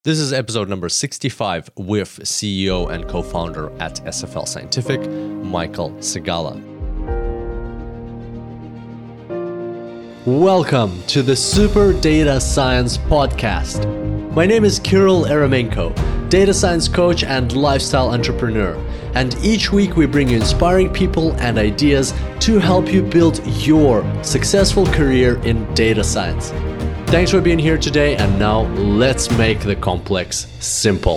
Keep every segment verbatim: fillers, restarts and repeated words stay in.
This is episode number sixty-five with C E O and co-founder at S F L Scientific, Michael Segala. Welcome to the Super Data Science Podcast. My name is Kirill Eremenko, data science coach and lifestyle entrepreneur. And each week we bring you inspiring people and ideas to help you build your successful career in data science. Thanks for being here today, and now let's make the complex simple.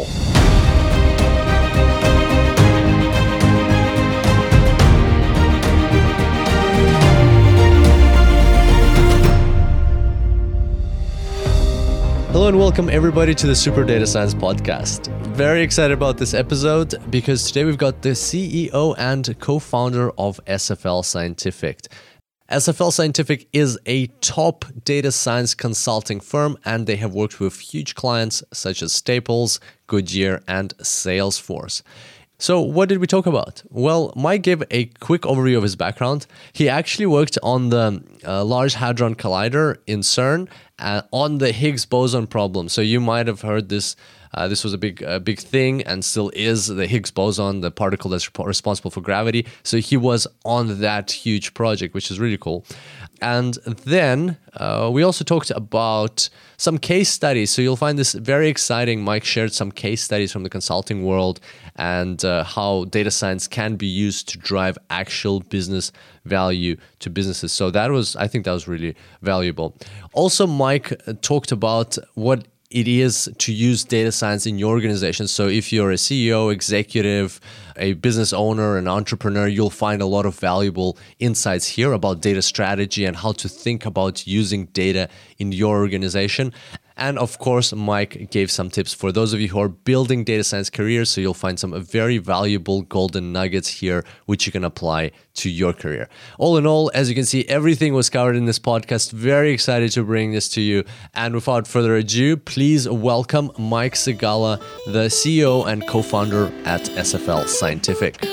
Hello and welcome everybody to the Super Data Science Podcast. Very excited about this episode because today we've got the C E O and co-founder of S F L Scientific. S F L Scientific is a top data science consulting firm, and they have worked with huge clients such as Staples, Goodyear, and Salesforce. So what did we talk about? Well, Mike gave a quick overview of his background. He actually worked on the uh, Large Hadron Collider in CERN uh, on the Higgs boson problem. So you might have heard this. Uh, this was a big, uh, big thing, and still is, the Higgs boson, the particle that's rep- responsible for gravity. So he was on that huge project, which is really cool. And then uh, we also talked about some case studies. So you'll find this very exciting. Mike shared some case studies from the consulting world and uh, how data science can be used to drive actual business value to businesses. So that was, I think that was really valuable. Also, Mike talked about what it is to use data science in your organization. So if you're a C E O, executive, a business owner, an entrepreneur, you'll find a lot of valuable insights here about data strategy and how to think about using data in your organization. And of course, Mike gave some tips for those of you who are building data science careers. So you'll find some very valuable golden nuggets here, which you can apply to your career. All in all, as you can see, everything was covered in this podcast. Very excited to bring this to you. And without further ado, please welcome Mike Segala, the C E O and co-founder at S F L Scientific.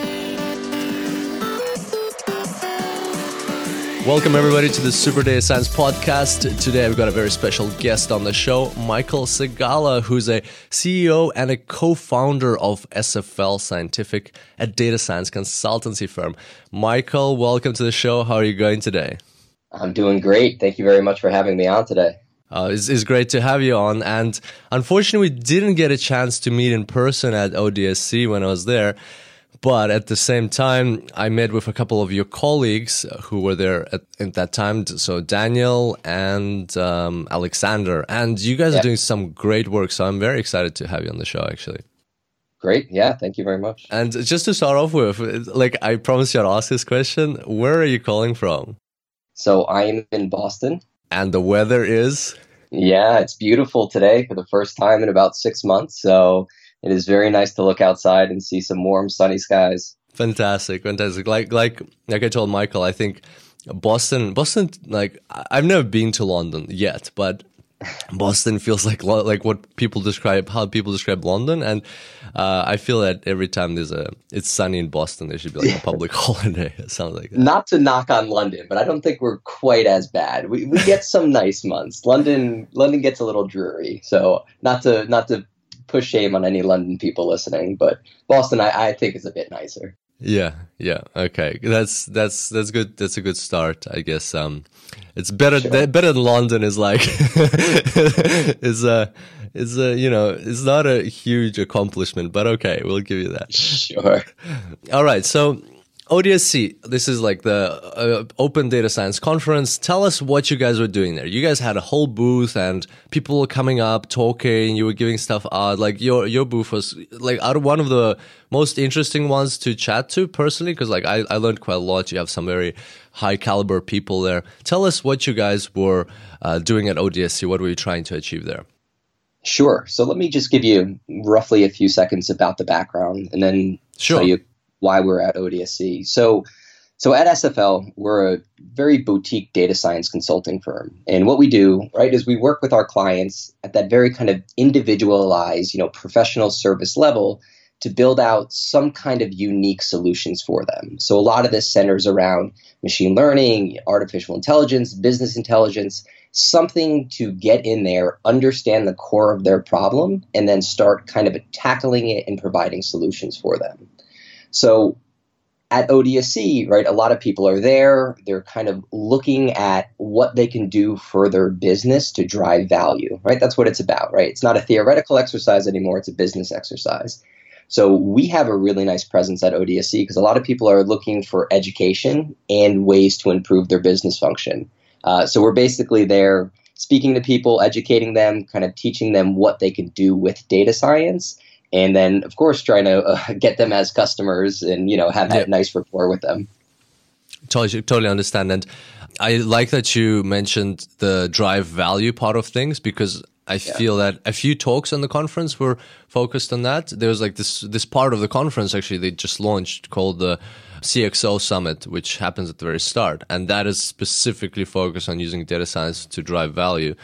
Welcome everybody to the Super Data Science Podcast. Today I've got a very special guest on the show, Michael Segala, who's a C E O and a co-founder of S F L Scientific, a data science consultancy firm. Michael, welcome to the show. How are you going today? I'm doing great. Thank you very much for having me on today. Uh, it's, it's great to have you on. And unfortunately, we didn't get a chance to meet in person at O D S C when I was there. But at the same time, I met with a couple of your colleagues who were there at, at that time. So Daniel and um, Alexander. And you guys yeah. are doing some great work. So I'm very excited to have you on the show, actually. Great. Yeah. Thank you very much. And just to start off with, like I promised you I'd ask this question. Where are you calling from? So I am in Boston. And the weather is? Yeah, it's beautiful today for the first time in about six months. So it is very nice to look outside and see some warm, sunny skies. Fantastic, fantastic. Like, like, like I told Michael, I think Boston, Boston. Like, I've never been to London yet, but Boston feels like like what people describe, how people describe London, and uh, I feel that every time there's a, it's sunny in Boston, there should be like a public holiday. It sounds like that. Not to knock on London, but I don't think we're quite as bad. We we get some nice months. London, London gets a little dreary. So not to not to. push shame on any London people listening, but Boston, I, I think, is a bit nicer. Yeah, yeah, okay, that's that's that's good. That's a good start, I guess. Um, it's better sure. th- better than London is like is a is a you know it's not a huge accomplishment, but okay, we'll give you that. Sure. All right, so O D S C, this is like the uh, Open Data Science Conference. Tell us what you guys were doing there. You guys had a whole booth and people were coming up, talking, you were giving stuff out. Like your your booth was like out of one of the most interesting ones to chat to personally, because like I, I learned quite a lot. You have some very high caliber people there. Tell us what you guys were uh, doing at O D S C. What were you trying to achieve there? Sure. So let me just give you roughly a few seconds about the background and then sure. tell you why we're at O D S C. So, so at S F L, we're a very boutique data science consulting firm. And what we do, right, is we work with our clients at that very kind of individualized, you know, professional service level to build out some kind of unique solutions for them. So a lot of this centers around machine learning, artificial intelligence, business intelligence, something to get in there, understand the core of their problem, and then start kind of tackling it and providing solutions for them. So at O D S C, right, a lot of people are there. They're kind of looking at what they can do for their business to drive value, right? That's what it's about, right? It's not a theoretical exercise anymore. It's a business exercise. So we have a really nice presence at O D S C because a lot of people are looking for education and ways to improve their business function. Uh, so we're basically there speaking to people, educating them, kind of teaching them what they can do with data science. And then, of course, trying to uh, get them as customers and, you know, have that Yeah. nice rapport with them. Totally, totally understand. And I like that you mentioned the drive value part of things, because I Yeah. feel that a few talks on the conference were focused on that. There was like this this part of the conference actually they just launched called the C X O Summit, which happens at the very start. And that is specifically focused on using data science to drive value.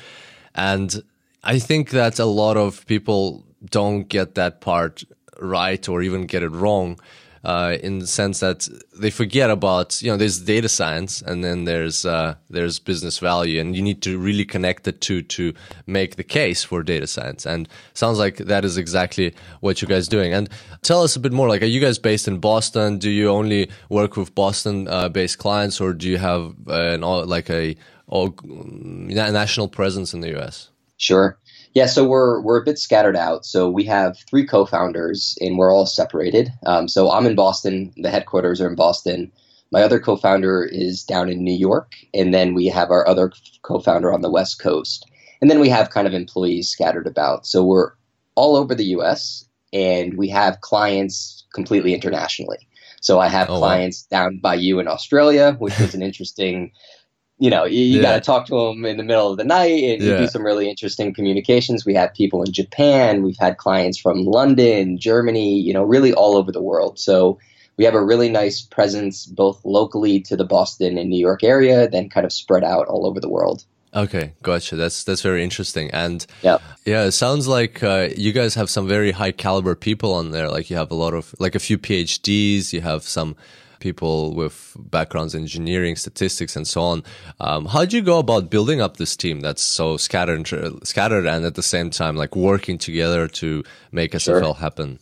And I think that a lot of people don't get that part right or even get it wrong, uh, in the sense that they forget about, you know, there's data science and then there's uh, there's business value, and you need to really connect the two to make the case for data science. And sounds like that is exactly what you guys are doing. And tell us a bit more, like, are you guys based in Boston? Do you only work with Boston-based uh, clients, or do you have uh, an all, like a all, national presence in the U S? Sure. Yeah, so we're we're a bit scattered out. So we have three co-founders, and we're all separated. Um, so I'm in Boston. The headquarters are in Boston. My other co-founder is down in New York, and then we have our other co-founder on the West Coast. And then we have kind of employees scattered about. So we're all over the U S, and we have clients completely internationally. So I have Oh, wow. clients down by you in Australia, which was an interesting. You know, you, you Yeah. got to talk to them in the middle of the night and you Yeah. do some really interesting communications. We have people in Japan. We've had clients from London, Germany, you know, really all over the world. So we have a really nice presence both locally to the Boston and New York area, then kind of spread out all over the world. Okay, gotcha. That's that's very interesting. And Yeah. yeah, it sounds like uh, you guys have some very high caliber people on there. Like you have a lot of, like a few PhDs, you have some people with backgrounds in engineering, statistics, and so on. Um, how did you go about building up this team that's so scattered, scattered, and at the same time like working together to make S F L Sure. happen?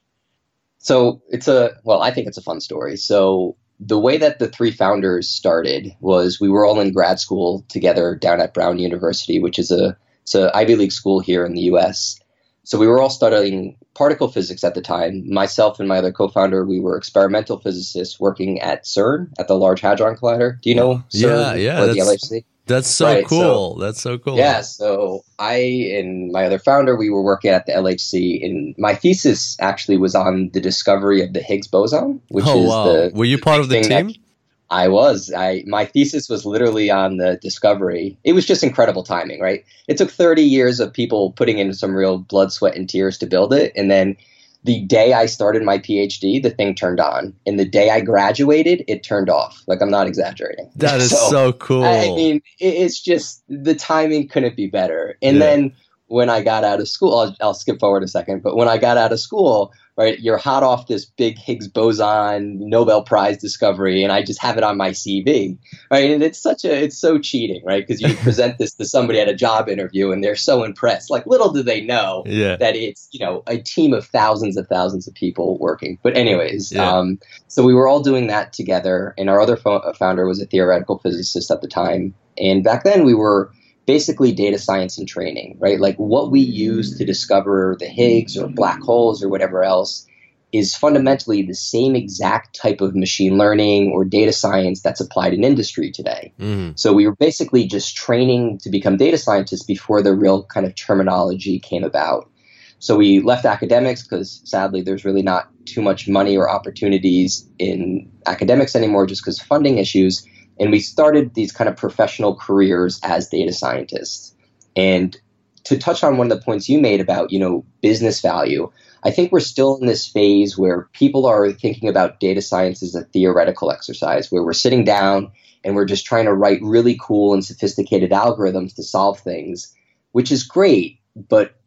So it's a, well, I think it's a fun story. So the way that the three founders started was we were all in grad school together down at Brown University, which is a, it's a Ivy League school here in the U S. So we were all studying particle physics at the time. Myself and my other co-founder, we were experimental physicists working at CERN, at the Large Hadron Collider. Do you know Yeah, CERN yeah, or the that's- L H C? That's so Right, cool. that's so cool. Yeah, so I and my other founder, we were working at the L H C, and my thesis actually was on the discovery of the Higgs boson, which Oh is wow! the Were you part of the thing that- team? I was. I my thesis was literally on the discovery. It was just incredible timing, right? It took thirty years of people putting in some real blood, sweat, and tears to build it, and then the day I started my PhD, the thing turned on, and the day I graduated, it turned off. Like, I'm not exaggerating. That is so, cool. I mean, it, it's just the timing couldn't be better. And Yeah. then when I got out of school, I'll, I'll skip forward a second, but when I got out of school, right, you're hot off this big Higgs boson Nobel Prize discovery, and I just have it on my C V, right? And it's such a, it's so cheating, right? Because you present this to somebody at a job interview, and they're so impressed. Like, little do they know Yeah. that it's, you know, a team of thousands of thousands of people working. But anyways, Yeah. um, so we were all doing that together, and our other fo- founder was a theoretical physicist at the time. And back then we were basically data science and training, right? Like what we use to discover the Higgs or black holes or whatever else is fundamentally the same exact type of machine learning or data science that's applied in industry today. Mhm. So we were basically just training to become data scientists before the real kind of terminology came about. So we left academics because sadly there's really not too much money or opportunities in academics anymore just because funding issues. And we started these kind of professional careers as data scientists. And to touch on one of the points you made about, you know, business value, I think we're still in this phase where people are thinking about data science as a theoretical exercise, where we're sitting down and we're just trying to write really cool and sophisticated algorithms to solve things, which is great, but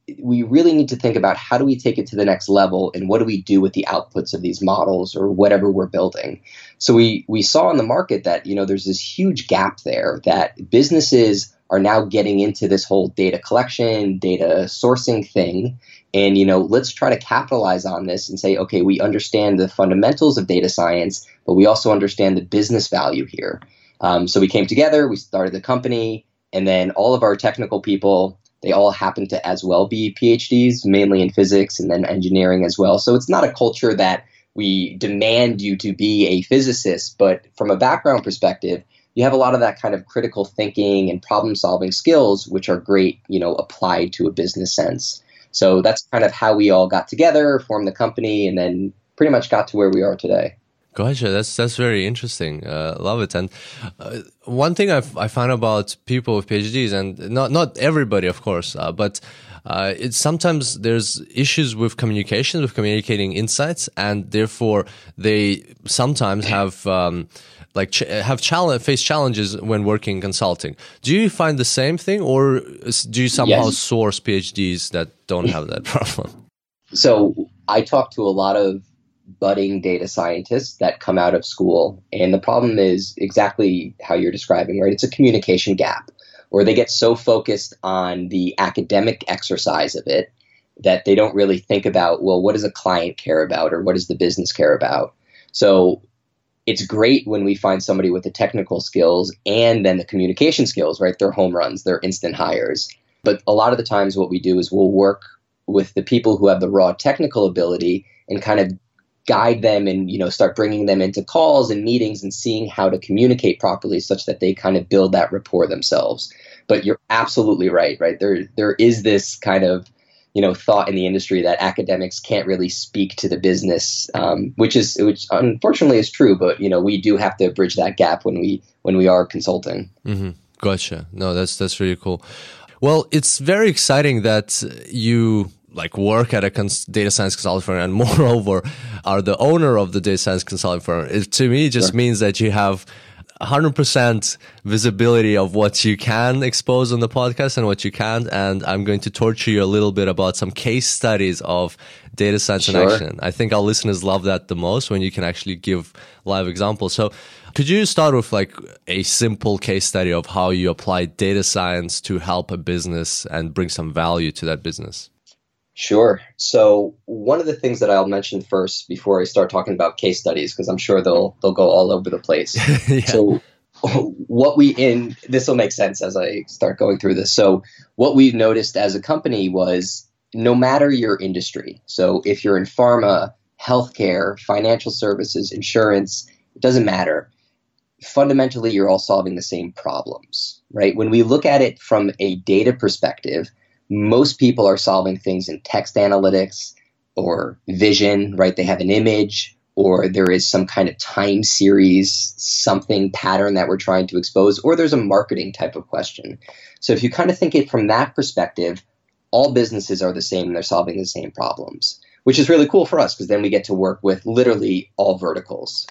we really need to think about how do we take it to the next level and what do we do with the outputs of these models or whatever we're building. So we we saw in the market that, you know, there's this huge gap there that businesses are now getting into this whole data collection, data sourcing thing. And, you know, let's try to capitalize on this and say, okay, we understand the fundamentals of data science, but we also understand the business value here. Um, so we came together, we started the company, and then all of our technical people, they all happen to as well be PhDs, mainly in physics and then engineering as well. So it's not a culture that we demand you to be a physicist, but from a background perspective, you have a lot of that kind of critical thinking and problem solving skills, which are great, you know, applied to a business sense. So that's kind of how we all got together, formed the company, and then pretty much got to where we are today. Gotcha. That's that's very interesting. Uh, love it. And uh, one thing I've, I found about people with PhDs, and not not everybody, of course, uh, but uh, it's sometimes there's issues with communication, with communicating insights, and therefore they sometimes have um, like ch- have challenge face challenges when working in consulting. Do you find the same thing, or do you somehow Yes. source PhDs that don't have that problem? So I talk to a lot of budding data scientists that come out of school. And the problem is exactly how you're describing, right? It's a communication gap, or they get so focused on the academic exercise of it that they don't really think about, well, what does a client care about, or what does the business care about? So it's great when we find somebody with the technical skills and then the communication skills, right? They're home runs, they're instant hires. But a lot of the times what we do is we'll work with the people who have the raw technical ability and kind of guide them and, you know, start bringing them into calls and meetings and seeing how to communicate properly such that they kind of build that rapport themselves. But you're absolutely right, right? There, there is this kind of, you know, thought in the industry that academics can't really speak to the business, um, which is, which unfortunately is true. But, you know, we do have to bridge that gap when we, when we are consulting. Mm-hmm. Gotcha. No, that's, that's really cool. Well, it's very exciting that you like work at a cons- data science consulting firm, and moreover are the owner of the data science consulting firm. It to me just Sure. means that you have one hundred percent visibility of what you can expose on the podcast and what you can't. And I'm going to torture you a little bit about some case studies of data science Sure. in action. I think our listeners love that the most, when you can actually give live examples. So could you start with like a simple case study of how you apply data science to help a business and bring some value to that business? Sure. So one of the things that I'll mention first before I start talking about case studies, because I'm sure they'll they'll go all over the place. Yeah. So what we in this will make sense as I start going through this. So what we've noticed as a company was, no matter your industry, so if you're in pharma, healthcare, financial services, insurance, it doesn't matter. Fundamentally, you're all solving the same problems, right? When we look at it from a data perspective, most people are solving things in text analytics or vision, right? They have an image, or there is some kind of time series, something pattern that we're trying to expose, or there's a marketing type of question. So if you kind of think it from that perspective, all businesses are the same and they're solving the same problems, which is really cool for us because then we get to work with literally all verticals.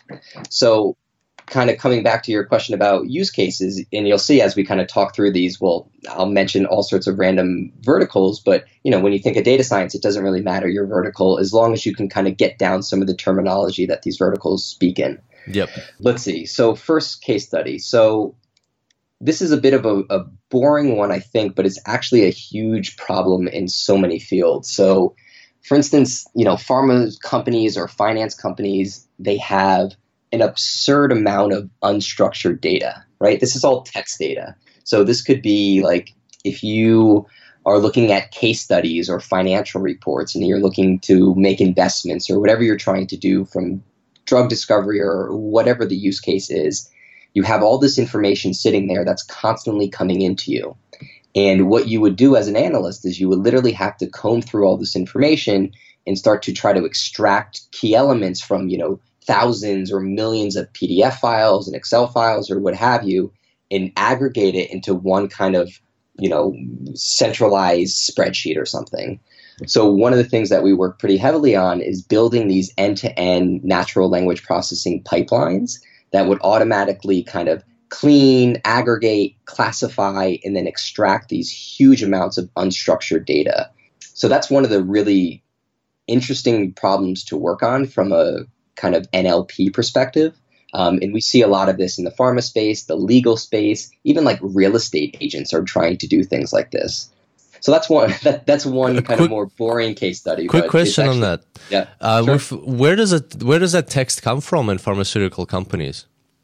So kind of coming back to your question about use cases, and you'll see as we kind of talk through these, well, I'll mention all sorts of random verticals, but you know, when you think of data science, it doesn't really matter your vertical as long as you can kind of get down some of the terminology that these verticals speak in. Yep. Let's see. So first case study. So this is a bit of a, a boring one, I think, but it's actually a huge problem in so many fields. So for instance, you know, pharma companies or finance companies, they have an absurd amount of unstructured data, right? This is all text data. So this could be like if you are looking at case studies or financial reports and you're looking to make investments or whatever you're trying to do from drug discovery or whatever the use case is, you have all this information sitting there that's constantly coming into you. And what you would do as an analyst is you would literally have to comb through all this information and start to try to extract key elements from, you know, thousands or millions of P D F files and Excel files or what have you, and aggregate it into one kind of, you know, centralized spreadsheet or something. So one of the things that we work pretty heavily on is building these end-to-end natural language processing pipelines that would automatically kind of clean, aggregate, classify, and then extract these huge amounts of unstructured data. So that's one of the really interesting problems to work on from a kind of N L P perspective. Um, and we see a lot of this in the pharma space, the legal space, even like real estate agents are trying to do things like this. So that's one that, that's one A kind quick- of more boring case study. Quick but question it's on actually- that. Yeah. Uh, sure. with, where does it where does that text come from in pharmaceutical companies?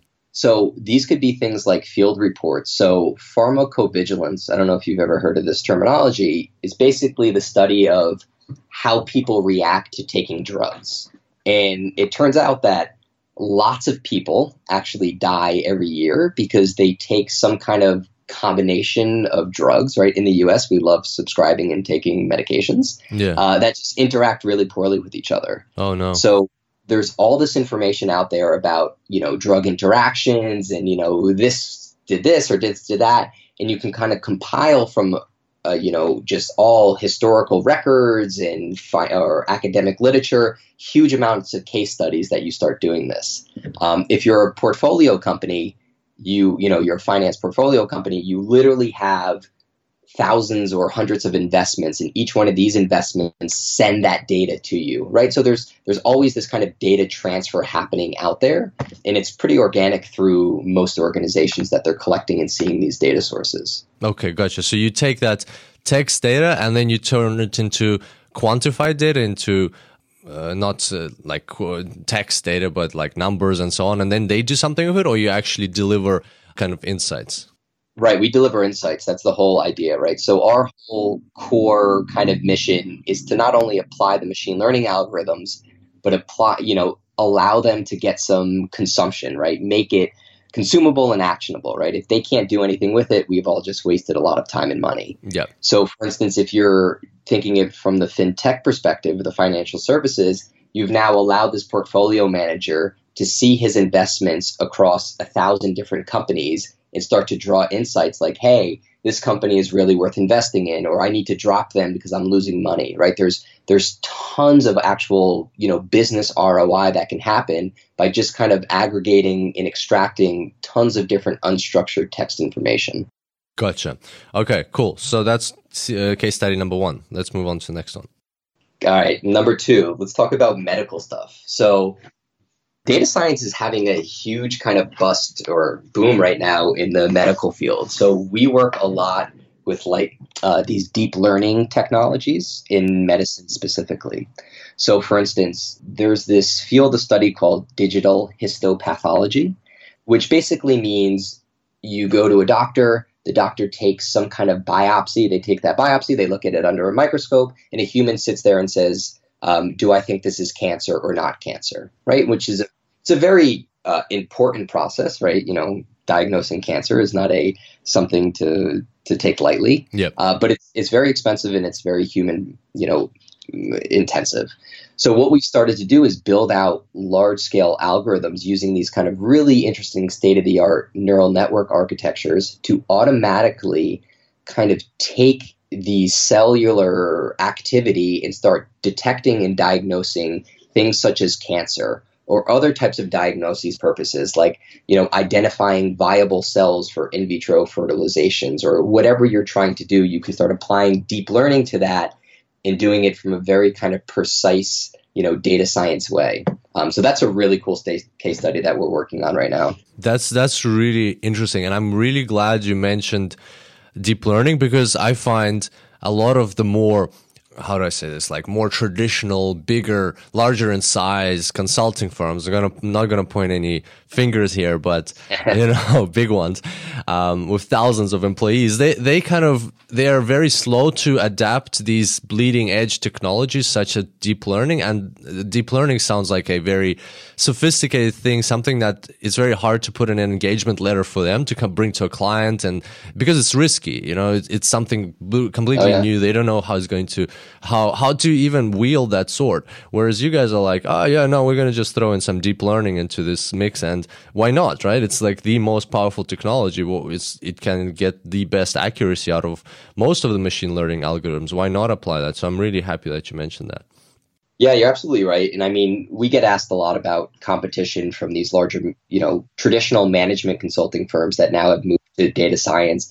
So these could be things like field reports. So pharmacovigilance, I don't know if you've ever heard of this terminology, is basically the study of how people react to taking drugs. And it turns out that lots of people actually die every year because they take some kind of combination of drugs, right? In the U S, we love subscribing and taking medications Yeah. uh, that just interact really poorly with each other. Oh no. So there's all this information out there about, you know, drug interactions and, you know, this did this or this did that. And you can kind of compile from, uh, you know, just all historical records and fi- or academic literature, huge amounts of case studies that you start doing this. Um, if you're a portfolio company, you, you know, you're a finance portfolio company, you literally have thousands or hundreds of investments, and each one of these investments send that data to you, right? So there's there's always this kind of data transfer happening out there, and it's pretty organic through most organizations that they're collecting and seeing these data sources. Okay, gotcha. So you take that text data and then you turn it into quantified data, into uh, not uh, like uh, text data, but like numbers and so on, and then they do something with it, or you actually deliver kind of insights? Right. We deliver insights. That's the whole idea, right? So our whole core kind of mission is to not only apply the machine learning algorithms, but apply, you know, allow them to get some consumption, right? Make it consumable and actionable, right? If they can't do anything with it, we've all just wasted a lot of time and money. Yeah. So for instance, if you're thinking it from the fintech perspective, the financial services, you've now allowed this portfolio manager to see his investments across a thousand different companies and start to draw insights like, hey, this company is really worth investing in, or I need to drop them because I'm losing money, right? There's there's tons of actual, you know, business R O I that can happen by just kind of aggregating and extracting tons of different unstructured text information. Gotcha. Okay, cool. So that's uh, case study number one. Let's move on to the next one. All right, number two, let's talk about medical stuff. So data science is having a huge kind of bust or boom right now in the medical field. So we work a lot with like uh, these deep learning technologies in medicine specifically. So for instance, there's this field of study called digital histopathology, which basically means you go to a doctor, the doctor takes some kind of biopsy, they take that biopsy, they look at it under a microscope, and a human sits there and says, um, do I think this is cancer or not cancer, right? Which is a, it's a very uh, important process, right? You know, diagnosing cancer is not a something to to take lightly. Yep. Uh, but it's it's very expensive and it's very human, you know, intensive. So what we started to do is build out large scale algorithms using these kind of really interesting state of the art neural network architectures to automatically kind of take the cellular activity and start detecting and diagnosing things such as cancer or other types of diagnosis purposes, like, you know, identifying viable cells for in vitro fertilizations or whatever you're trying to do. You can start applying deep learning to that and doing it from a very kind of precise, you know, data science way. Um, so that's a really cool sta- case study that we're working on right now. That's that's really interesting, and I'm really glad you mentioned deep learning, because I find a lot of the more, how do I say this, like more traditional, bigger, larger in size consulting firms, are gonna, I'm not going to point any fingers here, but, you know, big ones, um, with thousands of employees, they, they kind of, they are very slow to adapt these bleeding edge technologies such as deep learning. And deep learning sounds like a very sophisticated thing, something that is very hard to put in an engagement letter for them to come bring to a client. And because it's risky, you know, it's, it's something completely oh, yeah. new. They don't know how it's going to, how, how to even wield that sword. Whereas you guys are like, oh yeah, no, we're going to just throw in some deep learning into this mix. And why not, right? It's like the most powerful technology. Well, it's, it can get the best accuracy out of most of the machine learning algorithms. Why not apply that? So I'm really happy that you mentioned that. Yeah, you're absolutely right. And I mean, we get asked a lot about competition from these larger, you know, traditional management consulting firms that now have moved to data science.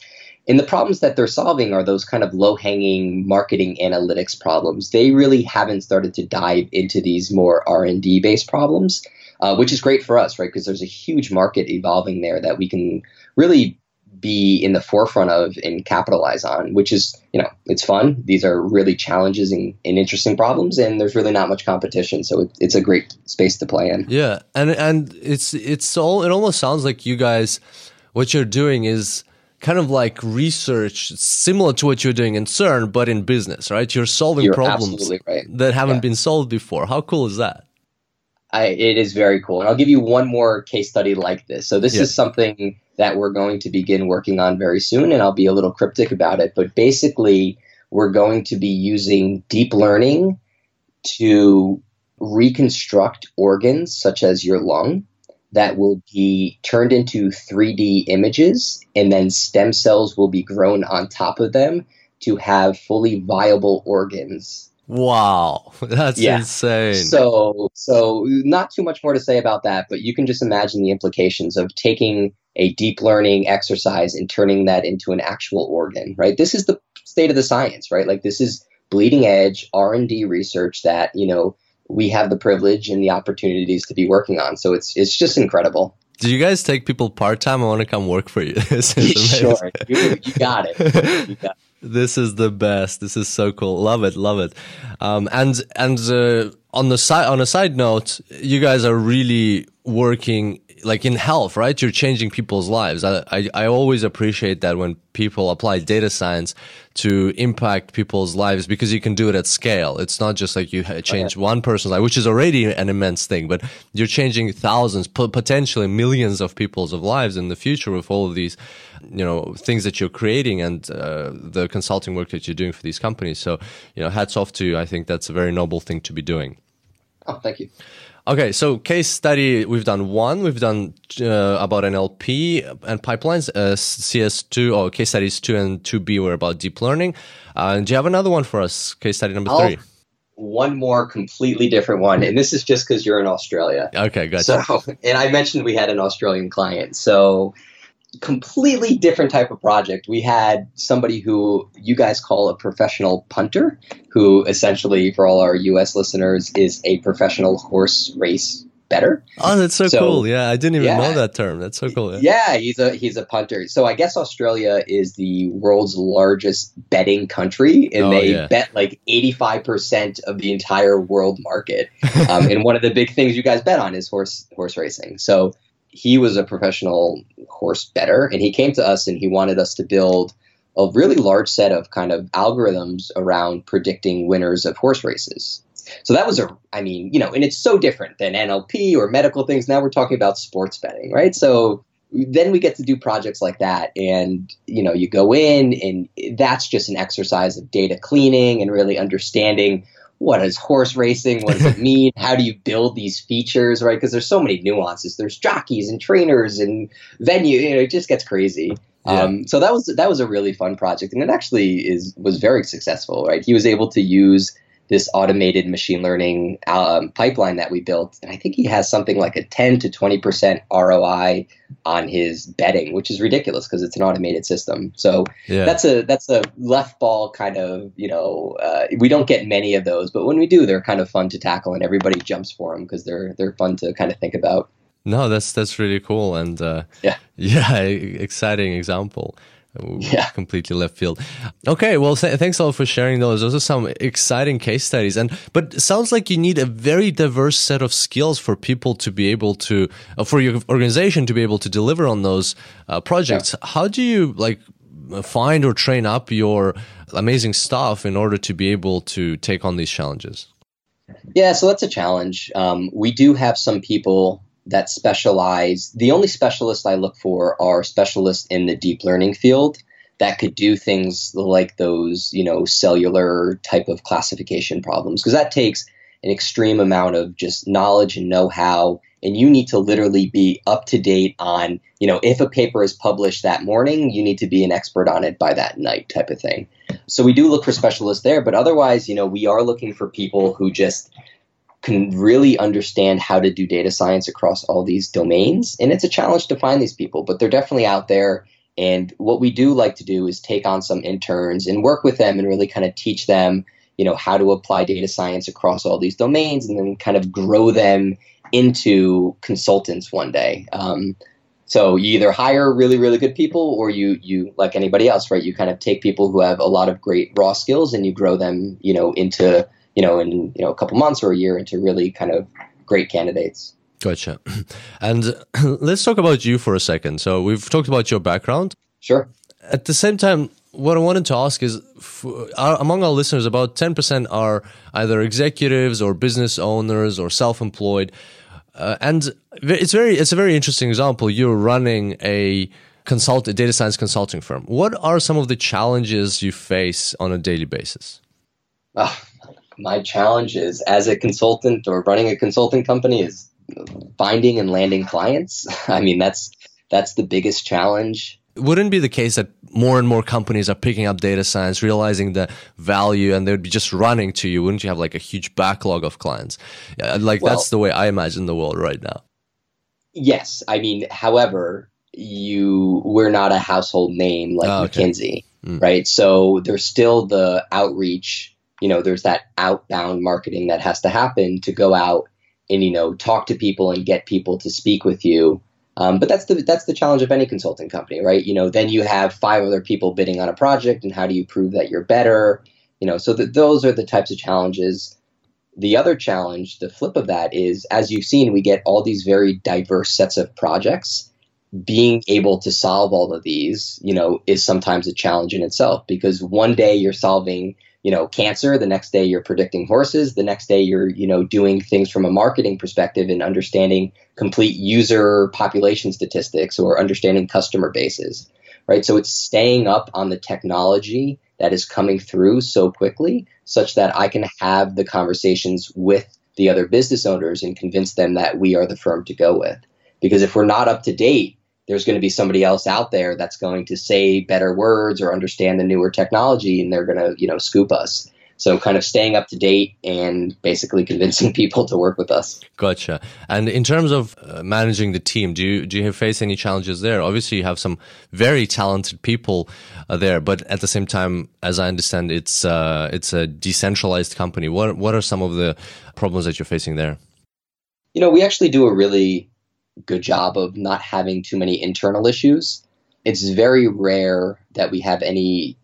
And the problems that they're solving are those kind of low-hanging marketing analytics problems. They really haven't started to dive into these more R and D based problems, uh, which is great for us, right? Because there's a huge market evolving there that we can really be in the forefront of and capitalize on, which is, you know, it's fun. These are really challenges and, and interesting problems, and there's really not much competition. So it, it's a great space to play in. Yeah. And, and it's, it's all, it almost sounds like you guys, what you're doing is kind of like research similar to what you're doing in CERN, but in business, right? You're solving You're problems right. that haven't yeah. been solved before. How cool is that? I, it is very cool. And I'll give you one more case study like this. So this yeah. is something that we're going to begin working on very soon, and I'll be a little cryptic about it. But basically, we're going to be using deep learning to reconstruct organs such as your lung that will be turned into three D images, and then stem cells will be grown on top of them to have fully viable organs. Wow, that's yeah. insane. So, so not too much more to say about that, but you can just imagine the implications of taking a deep learning exercise and turning that into an actual organ, right? This is the state of the science, right? Like this is bleeding edge R and D research that, you know, we have the privilege and the opportunities to be working on. So it's it's just incredible. Do you guys take people part-time? I want to come work for you. Sure, you, you got it. You got it. This is the best. This is so cool. Love it. Love it. Um, and and uh, on the side on a side note, you guys are really working like in health, right? You're changing people's lives. I, I I always appreciate that when people apply data science to impact people's lives, because you can do it at scale. It's not just like you change one person's life, which is already an immense thing, but you're changing thousands, potentially millions of people's of lives in the future with all of these, you know, things that you're creating and uh, the consulting work that you're doing for these companies. So, you know, hats off to you. I think that's a very noble thing to be doing. Oh, thank you. Okay, so case study, we've done one, we've done uh, about N L P and pipelines, uh, C S two, or case studies two and two B were about deep learning. Uh, do you have another one for us, case study number I'll, three? One more completely different one, and this is just because you're in Australia. Okay, gotcha. So, and I mentioned we had an Australian client, so completely different type of project. We had somebody who you guys call a professional punter, who essentially, for all our U S listeners, is a professional horse race bettor. Oh, that's so, so cool. Yeah, I didn't even yeah, know that term. That's so cool. Yeah. yeah, he's a he's a punter. So I guess Australia is the world's largest betting country, and oh, they yeah. bet like eighty-five percent of the entire world market. Um, and one of the big things you guys bet on is horse horse racing. So he was a professional horse bettor, and he came to us and he wanted us to build a really large set of kind of algorithms around predicting winners of horse races. So that was a, I mean, you know, and it's so different than N L P or medical things. Now we're talking about sports betting, right? So then we get to do projects like that, and, you know, you go in and that's just an exercise of data cleaning and really understanding what is horse racing? What does it mean? How do you build these features, right? Because there's so many nuances. There's jockeys and trainers and venue. You know, it just gets crazy. Yeah. Um, so that was that was a really fun project, and it actually is was very successful, right? He was able to use this automated machine learning um, pipeline that we built, and I think he has something like a ten to twenty percent R O I on his betting, which is ridiculous because it's an automated system. So yeah. that's a that's a left ball kind of, you know, uh, we don't get many of those, but when we do, they're kind of fun to tackle, and everybody jumps for them because they're they're fun to kind of think about. No, that's that's really cool, and uh, yeah, yeah, exciting example. Yeah, completely left field. Okay, well, th- thanks all for sharing those. Those are some exciting case studies, and but it sounds like you need a very diverse set of skills for people to be able to, uh, for your organization to be able to deliver on those uh, projects. Yeah. How do you like find or train up your amazing staff in order to be able to take on these challenges? Yeah, so that's a challenge. Um, we do have some people that specialize. The only specialists I look for are specialists in the deep learning field that could do things like those, you know, cellular type of classification problems, because that takes an extreme amount of just knowledge and know-how, and you need to literally be up to date on, you know, if a paper is published that morning, you need to be an expert on it by that night type of thing. So we do look for specialists there, but otherwise, you know, we are looking for people who just can really understand how to do data science across all these domains. And it's a challenge to find these people, but they're definitely out there. And what we do like to do is take on some interns and work with them and really kind of teach them, you know, how to apply data science across all these domains, and then kind of grow them into consultants one day. Um, so you either hire really, really good people, or you, you like anybody else, right? You kind of take people who have a lot of great raw skills and you grow them, you know, into, you know, in, you know, a couple months or a year into really kind of great candidates. Gotcha. And let's talk about you for a second. So we've talked about your background. Sure. At the same time, what I wanted to ask is, for, our, among our listeners, about ten percent are either executives or business owners or self-employed. Uh, and it's very, it's a very interesting example. You're running a consult, a data science consulting firm. What are some of the challenges you face on a daily basis? Oh, my challenges as a consultant or running a consulting company is finding and landing clients. I mean, that's that's the biggest challenge. Wouldn't it be the case that more and more companies are picking up data science, realizing the value, and they would be just running to you? Wouldn't you have like a huge backlog of clients? Like well, that's the way I imagine the world right now. Yes. I mean, however, you we're not a household name like oh, okay. McKinsey, mm. right? So there's still the outreach, you know, there's that outbound marketing that has to happen to go out and, you know, talk to people and get people to speak with you. Um, but that's the that's the challenge of any consulting company, right? You know, then you have five other people bidding on a project, and how do you prove that you're better? You know, so that those are the types of challenges. The other challenge, the flip of that is, as you've seen, we get all these very diverse sets of projects. Being able to solve all of these, you know, is sometimes a challenge in itself, because one day you're solving, you know, cancer, the next day you're predicting horses, the next day you're, you know, doing things from a marketing perspective and understanding complete user population statistics or understanding customer bases, right? So it's staying up on the technology that is coming through so quickly, such that I can have the conversations with the other business owners and convince them that we are the firm to go with. Because if we're not up to date, there's going to be somebody else out there that's going to say better words or understand the newer technology, and they're going to, you know, scoop us. So kind of staying up to date and basically convincing people to work with us. Gotcha. And in terms of uh, managing the team, do you do you face any challenges there? Obviously, you have some very talented people uh, there, but at the same time, as I understand, it's uh, it's a decentralized company. What what are some of the problems that you're facing there? You know, we actually do a really good job of not having too many internal issues. It's very rare that we have any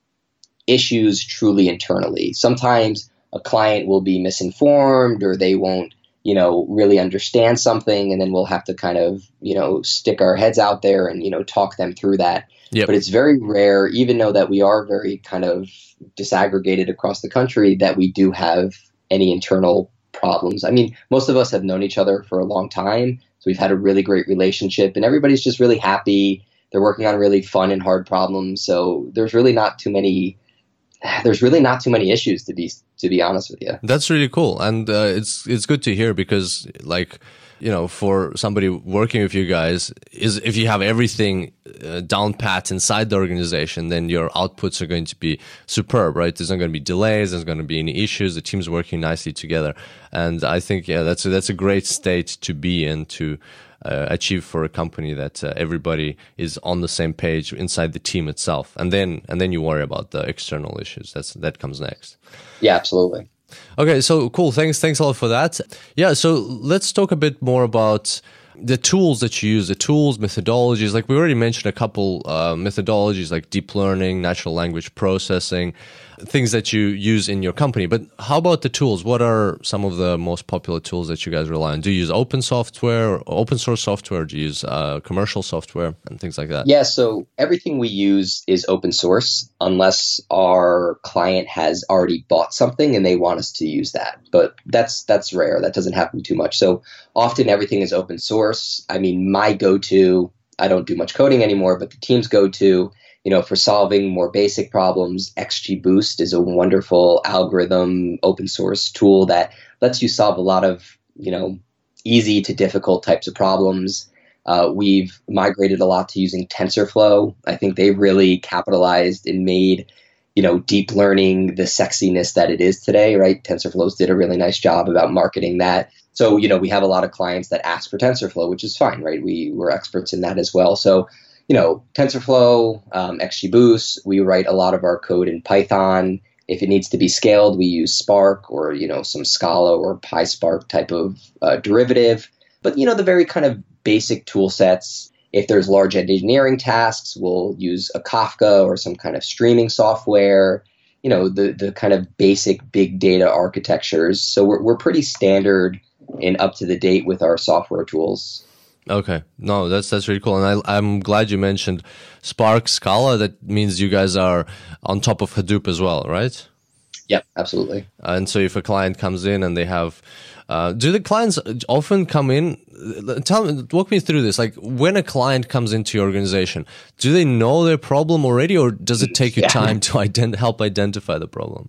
issues truly internally. Sometimes a client will be misinformed, or they won't, you know, really understand something, and then we'll have to kind of, you know, stick our heads out there and, you know, talk them through that. Yep. But it's very rare, even though that we are very kind of disaggregated across the country, that we do have any internal problems. I mean, most of us have known each other for a long time. So we've had a really great relationship, and everybody's just really happy. They're working on really fun and hard problems. So there's really not too many, there's really not too many issues, to be, to be honest with you. That's really cool. And uh, it's, it's good to hear, because like, you know, for somebody working with you guys, is if you have everything uh, down pat inside the organization, then your outputs are going to be superb, right? There's not going to be delays. There's going to be any issues. The team's working nicely together. And I think, yeah, that's a, that's a great state to be in, to uh, achieve for a company, that uh, everybody is on the same page inside the team itself. And then, and then you worry about the external issues. That's, that comes next. Yeah, absolutely. Okay, so cool. Thanks, thanks a lot for that. Yeah, so let's talk a bit more about the tools that you use, the tools, methodologies. Like we already mentioned a couple uh, methodologies like deep learning, natural language processing, things that you use in your company. But how about the tools? What are some of the most popular tools that you guys rely on? Do you use open software, or open source software? Do you use uh, commercial software and things like that? Yeah, so everything we use is open source, unless our client has already bought something and they want us to use that. But that's that's rare. That doesn't happen too much. So often everything is open source. I mean, my go-to, I don't do much coding anymore, but the team's go-to, you know, for solving more basic problems, XGBoost is a wonderful algorithm open source tool that lets you solve a lot of, you know, easy to difficult types of problems. Uh, we've migrated a lot to using TensorFlow. I think they really capitalized and made, you know, deep learning the sexiness that it is today, right? TensorFlow did a really nice job about marketing that. So, you know, we have a lot of clients that ask for TensorFlow, which is fine, right? We, we're experts in that as well. So, you know, TensorFlow, um, XGBoost. We write a lot of our code in Python. If it needs to be scaled, we use Spark or, you know, some Scala or PySpark type of uh, derivative. But, you know, the very kind of basic tool sets. If there's large engineering tasks, we'll use a Kafka or some kind of streaming software, you know, the, the kind of basic big data architectures. So we're, we're pretty standard and up to the date with our software tools. Okay. No, that's that's really cool. And I, I'm glad you mentioned Spark, Scala. That means you guys are on top of Hadoop as well, right? Yep, absolutely. And so if a client comes in and they have, uh, do the clients often come in? Tell me, walk me through this. Like when a client comes into your organization, do they know their problem already, or does it take you yeah. time to ident- help identify the problem?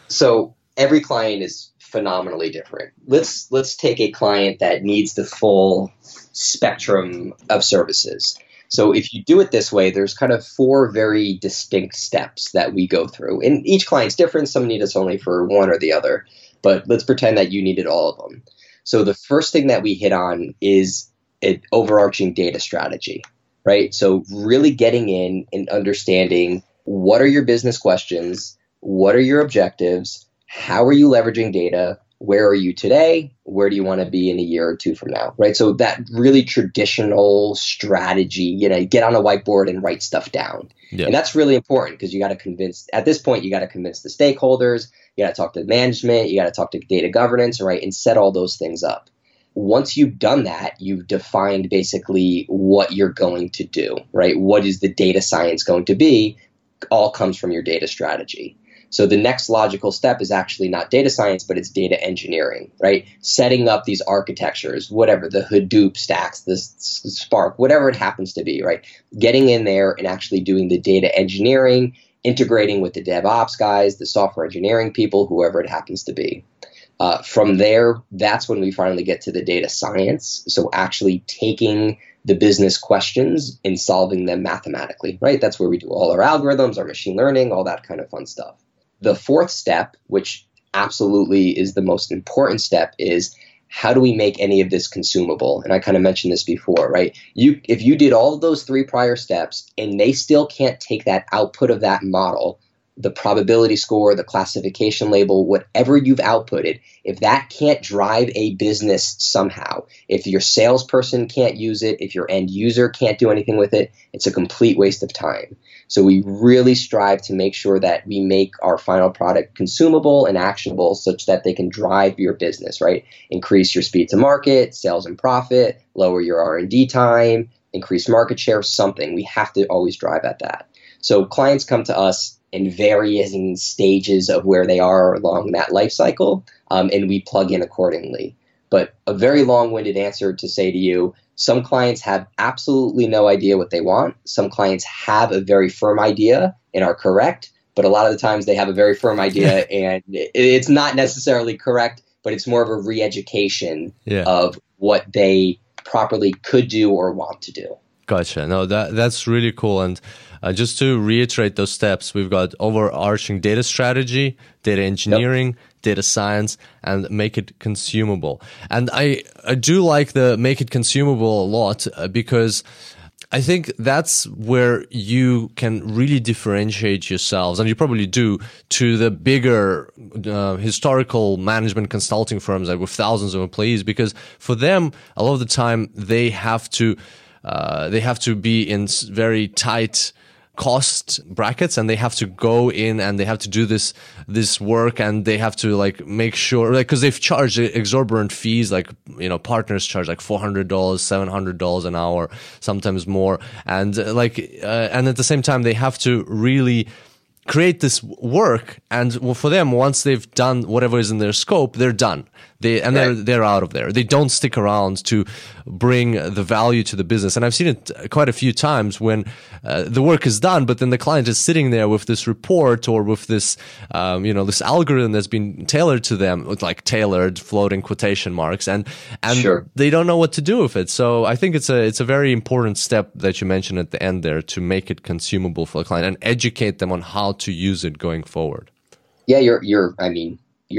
So every client is phenomenally different. Let's let's take a client that needs the full spectrum of services. So if you do it this way, there's kind of four very distinct steps that we go through. And each client's different. Some need us only for one or the other. But let's pretend that you needed all of them. So the first thing that we hit on is an overarching data strategy, right? So really getting in and understanding what are your business questions, what are your objectives, how are you leveraging data, where are you today, where do you want to be in a year or two from now, right? So that really traditional strategy, you know, get on a whiteboard and write stuff down. Yeah. And that's really important because you got to convince, at this point, you got to convince the stakeholders, you got to talk to management, you got to talk to data governance, right? And set all those things up. Once you've done that, you've defined basically what you're going to do, right? What is the data science going to be? All comes from your data strategy. So the next logical step is actually not data science, but it's data engineering, right? Setting up these architectures, whatever, the Hadoop stacks, the Spark, whatever it happens to be, right? Getting in there and actually doing the data engineering, integrating with the DevOps guys, the software engineering people, whoever it happens to be. Uh, from there, that's when we finally get to the data science. So actually taking the business questions and solving them mathematically, right? That's where we do all our algorithms, our machine learning, all that kind of fun stuff. The fourth step, which absolutely is the most important step, is how do we make any of this consumable? And I kind of mentioned this before, right? You, if you did all of those three prior steps and they still can't take that output of that model, the probability score, the classification label, whatever you've outputted, if that can't drive a business somehow, if your salesperson can't use it, if your end user can't do anything with it, it's a complete waste of time. So we really strive to make sure that we make our final product consumable and actionable such that they can drive your business, right? Increase your speed to market, sales and profit, lower your R and D time, increase market share, something. We have to always drive at that. So clients come to us in varying stages of where they are along that life cycle, um, and we plug in accordingly. But a very long-winded answer to say to you, some clients have absolutely no idea what they want. Some clients have a very firm idea and are correct, but a lot of the times they have a very firm idea and it's not necessarily correct, but it's more of a re-education yeah. of what they properly could do or want to do. Gotcha. No, that that's really cool. And uh, just to reiterate those steps, we've got overarching data strategy, data engineering, yep. data science, and make it consumable. And I, I do like the make it consumable a lot uh, because I think that's where you can really differentiate yourselves, and you probably do, to the bigger uh, historical management consulting firms like with thousands of employees, because for them, a lot of the time, they have to Uh, they have to be in very tight cost brackets, and they have to go in and they have to do this this work, and they have to like make sure, like, because they've charged exorbitant fees, like, you know, partners charge like four hundred dollars, seven hundred dollars an hour, sometimes more, and uh, like uh, and at the same time they have to really create this work, and well, for them, once they've done whatever is in their scope, they're done. They and they're they're out of there. They don't stick around to bring the value to the business. And I've seen it quite a few times when uh, the work is done, but then the client is sitting there with this report or with this, um, you know, this algorithm that's been tailored to them, with like tailored floating quotation marks, and and sure. they don't know what to do with it. So I think it's a it's a very important step that you mentioned at the end there, to make it consumable for the client and educate them on how to use it going forward. Yeah, you're you're. I mean, you're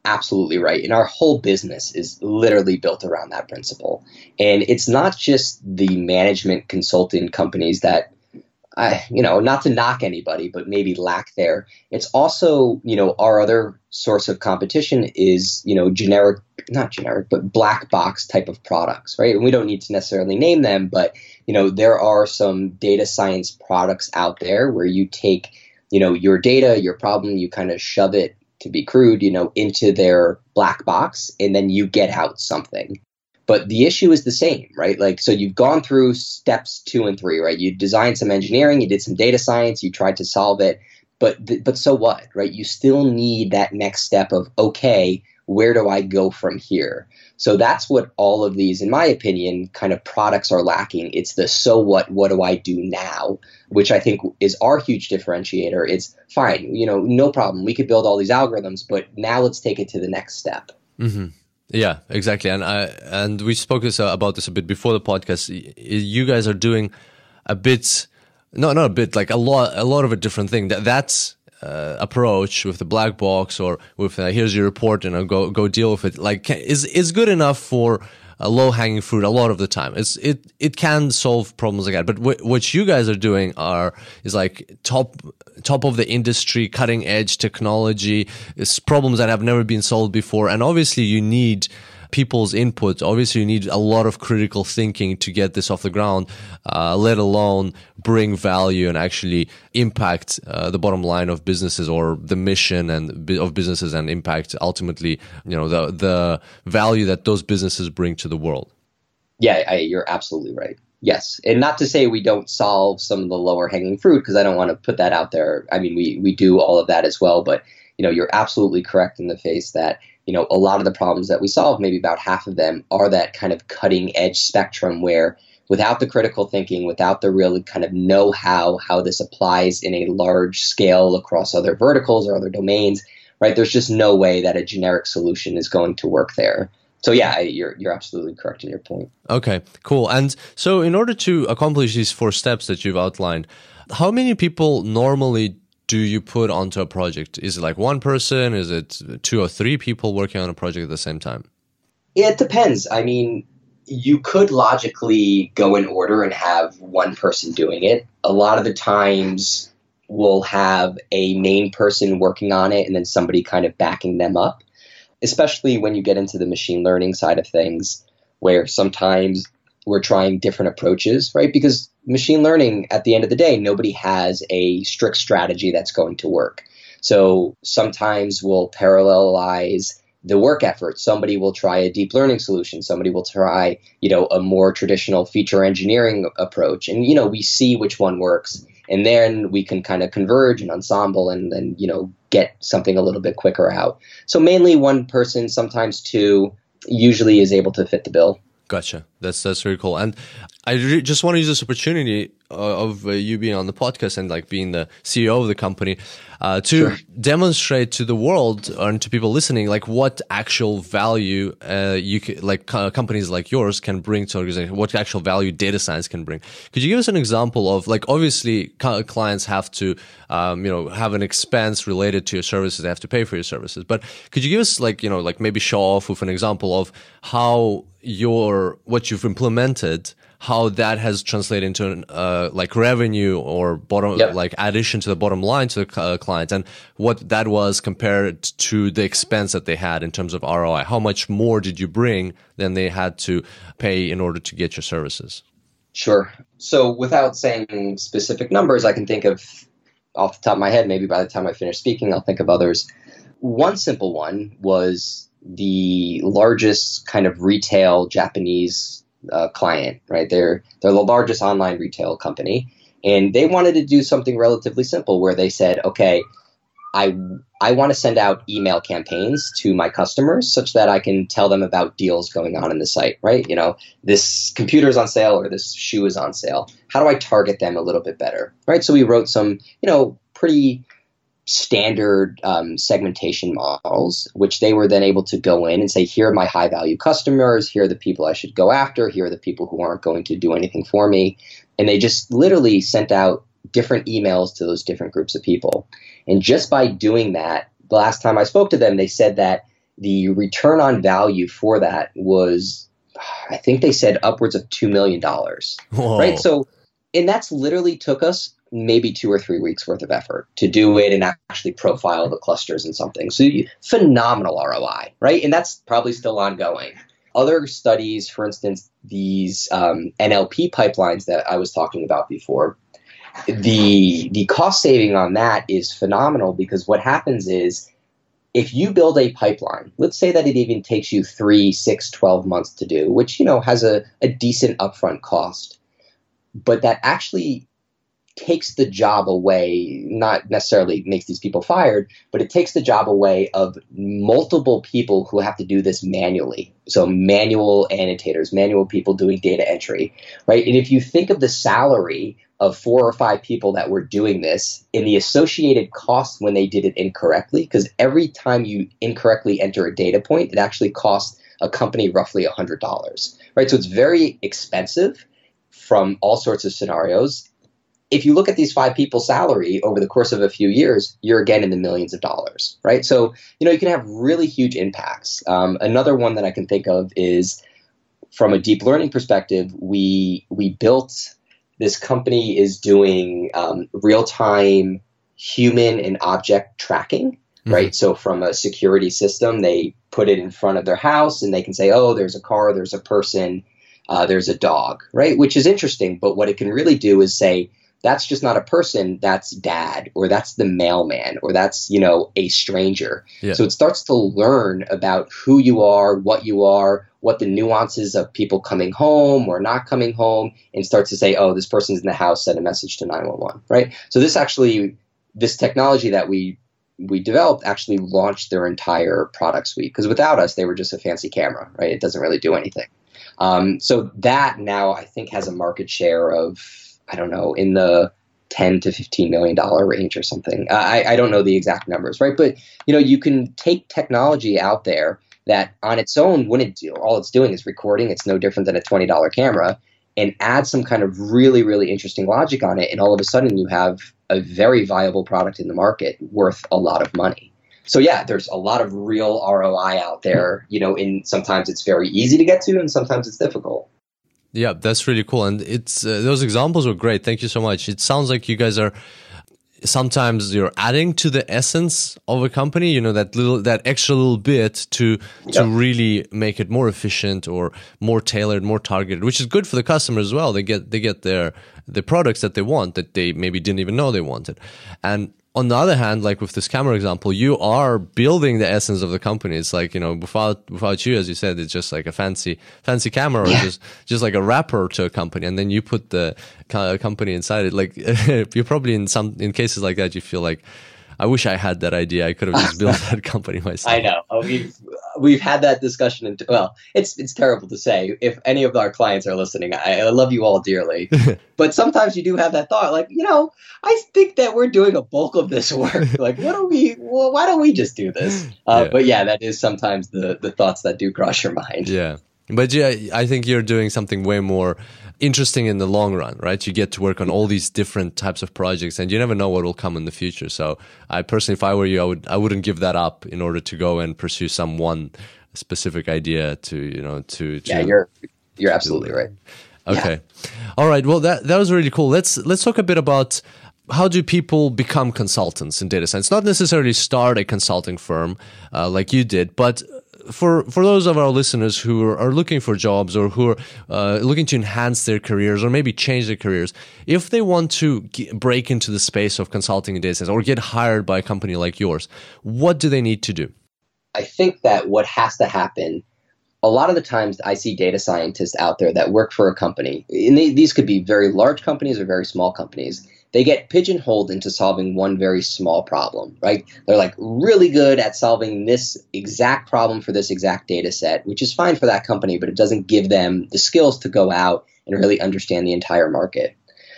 absolutely right. And our whole business is literally built around that principle. And it's not just the management consulting companies that, I, you know, not to knock anybody, but maybe lack there. It's also, you know, our other source of competition is, you know, generic, not generic, but black box type of products, right? And we don't need to necessarily name them, but, you know, there are some data science products out there where you take, you know, your data, your problem, you kind of shove it, to be crude, you know, into their black box, and then you get out something. But the issue is the same, right? Like, so you've gone through steps two and three, right? You designed some engineering, you did some data science, you tried to solve it, but th- but so what, right? You still need that next step of, okay, where do I go from here? So that's what all of these, in my opinion, kind of products are lacking. It's the so what, what do I do now, which I think is our huge differentiator. It's fine, you know, no problem. We could build all these algorithms, but now let's take it to the next step. Mm-hmm. Yeah, exactly. And I and we spoke this, uh, about this a bit before the podcast. Y- You guys are doing a bit, no, not a bit, like a lot, a lot of a different thing. That that's uh, approach with the black box or with uh, here's your report and I'll go go deal with it. Like can, is is good enough for a low hanging fruit a lot of the time. It's it it can solve problems like that. But w- what you guys are doing are is like top top of the industry, cutting edge technology. It's problems that have never been solved before, and obviously you need people's input. Obviously, you need a lot of critical thinking to get this off the ground, uh, let alone bring value and actually impact uh, the bottom line of businesses or the mission and of businesses and impact ultimately, you know, the the value that those businesses bring to the world. Yeah, I, you're absolutely right. Yes, and not to say we don't solve some of the lower hanging fruit, because I don't want to put that out there. I mean, we we do all of that as well, but you know, you're absolutely correct in the face that, you know, a lot of the problems that we solve, maybe about half of them, are that kind of cutting edge spectrum where without the critical thinking, without the real kind of know-how, how this applies in a large scale across other verticals or other domains, right? There's just no way that a generic solution is going to work there. So yeah, you're you're absolutely correct in your point. Okay, cool. And so in order to accomplish these four steps that you've outlined, how many people normally do you put onto a project? Is it like one person? Is it two or three people working on a project at the same time? It depends. I mean, you could logically go in order and have one person doing it. A lot of the times we'll have a main person working on it and then somebody kind of backing them up, especially when you get into the machine learning side of things, where sometimes we're trying different approaches, right? Because machine learning, at the end of the day, nobody has a strict strategy that's going to work. So sometimes we'll parallelize the work effort. Somebody will try a deep learning solution. Somebody will try, you know, a more traditional feature engineering approach. And, you know, we see which one works. And then we can kind of converge and ensemble and then, you know, get something a little bit quicker out. So mainly one person, sometimes two, usually is able to fit the bill. Gotcha. That's that's very cool. And I re- just want to use this opportunity uh, of uh, you being on the podcast and like being the C E O of the company uh, to Sure. demonstrate to the world and to people listening like what actual value uh, you c- like co- companies like yours can bring to organization. What actual value data science can bring. Could you give us an example of like obviously co- clients have to um, you know have an expense related to your services. They have to pay for your services. But could you give us like you know like maybe show off with an example of how your what you've implemented, how that has translated into an, uh, like revenue or bottom Yep. like addition to the bottom line to the uh, client, and what that was compared to the expense that they had in terms of R O I. How much more did you bring than they had to pay in order to get your services? Sure. So without saying specific numbers, I can think of off the top of my head, maybe by the time I finish speaking, I'll think of others. One simple one was the largest kind of retail Japanese uh, client, right? They're they're the largest online retail company, and they wanted to do something relatively simple where they said, okay, I I want to send out email campaigns to my customers such that I can tell them about deals going on in the site, right? You know, this computer is on sale or this shoe is on sale. How do I target them a little bit better, right? So we wrote some, you know, pretty standard um, segmentation models, which they were then able to go in and say, here are my high value customers, here are the people I should go after, here are the people who aren't going to do anything for me. And they just literally sent out different emails to those different groups of people. And just by doing that, the last time I spoke to them, they said that the return on value for that was, I think they said upwards of two million dollars, right? So, and that's literally took us maybe two or three weeks worth of effort to do it and actually profile the clusters and something. So you, phenomenal R O I, right? And that's probably still ongoing. Other studies, for instance, these um, N L P pipelines that I was talking about before, the the cost saving on that is phenomenal, because what happens is if you build a pipeline, let's say that it even takes you three, six, twelve months to do, which, you know, has a, a decent upfront cost, but that actually takes the job away, not necessarily makes these people fired, but it takes the job away of multiple people who have to do this manually. So manual annotators, manual people doing data entry, right? And if you think of the salary of four or five people that were doing this and the associated costs when they did it incorrectly, because every time you incorrectly enter a data point, it actually costs a company roughly one hundred dollars, right? So it's very expensive from all sorts of scenarios. If you look at these five people's salary over the course of a few years, you're again in the millions of dollars, right? So, you know, you can have really huge impacts. Um, another one that I can think of is from a deep learning perspective, we we built, this company is doing um, real-time human and object tracking, mm-hmm. right? So from a security system, they put it in front of their house and they can say, oh, there's a car, there's a person, uh, there's a dog, right? Which is interesting, but what it can really do is say, that's just not a person, that's dad, or that's the mailman, or that's, you know, a stranger. Yeah. So it starts to learn about who you are, what you are, what the nuances of people coming home or not coming home, and starts to say, oh, this person's in the house, send a message to nine one one, right? So this actually, this technology that we we developed actually launched their entire product suite, because without us, they were just a fancy camera, right? It doesn't really do anything. Um, so that now I think has a market share of, I don't know, in the ten to fifteen million dollar range or something. I, I don't know the exact numbers, right? But, you know, you can take technology out there that on its own wouldn't do, all it's doing is recording. It's no different than a twenty dollar camera, and add some kind of really, really interesting logic on it. And all of a sudden you have a very viable product in the market worth a lot of money. So yeah, there's a lot of real R O I out there, you know, and sometimes it's very easy to get to and sometimes it's difficult. Yeah, that's really cool. And it's uh, those examples were great. Thank you so much. It sounds like you guys are sometimes you're adding to the essence of a company, you know, that little, that extra little bit to, to yeah. really make it more efficient or more tailored, more targeted, which is good for the customer as well. They get, they get their, the products that they want that they maybe didn't even know they wanted. And on the other hand, like with this camera example, you are building the essence of the company. It's like, you know, without without you, as you said, it's just like a fancy fancy camera, or yeah. just just like a wrapper to a company, and then you put the company inside it. Like you're probably in some in cases like that, you feel like, I wish I had that idea. I could have just built that company myself. I know. Oh, we've we've had that discussion. In, well, it's it's terrible to say. If any of our clients are listening, I, I love you all dearly. But sometimes you do have that thought, like, you know, I think that we're doing a bulk of this work. Like, what do we? Well, why don't we just do this? Uh, yeah. But yeah, that is sometimes the the thoughts that do cross your mind. Yeah, but yeah, I think you're doing something way more interesting in the long run, right? You get to work on all these different types of projects, and you never know what will come in the future. So, I personally, if I were you, I would I wouldn't give that up in order to go and pursue some one specific idea to you know to, to yeah, you're you're absolutely right. Okay, yeah. All right. Well, that that was really cool. Let's let's talk a bit about how do people become consultants in data science. Not necessarily start a consulting firm uh, like you did, but For for those of our listeners who are, are looking for jobs or who are uh, looking to enhance their careers or maybe change their careers, if they want to g- break into the space of consulting in data science or get hired by a company like yours, what do they need to do? I think that what has to happen, a lot of the times I see data scientists out there that work for a company, and they, these could be very large companies or very small companies. They get pigeonholed into solving one very small problem, right? They're like really good at solving this exact problem for this exact data set, which is fine for that company, but it doesn't give them the skills to go out and really understand the entire market.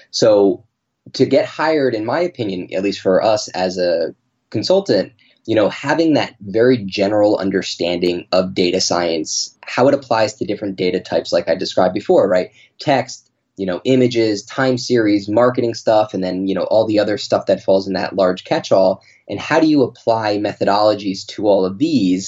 So to get hired, in my opinion, at least for us as a consultant, you know, having that very general understanding of data science, how it applies to different data types like I described before, right? Text, you know, images, time series, marketing stuff, and then, you know, all the other stuff that falls in that large catch-all. And how do you apply methodologies to all of these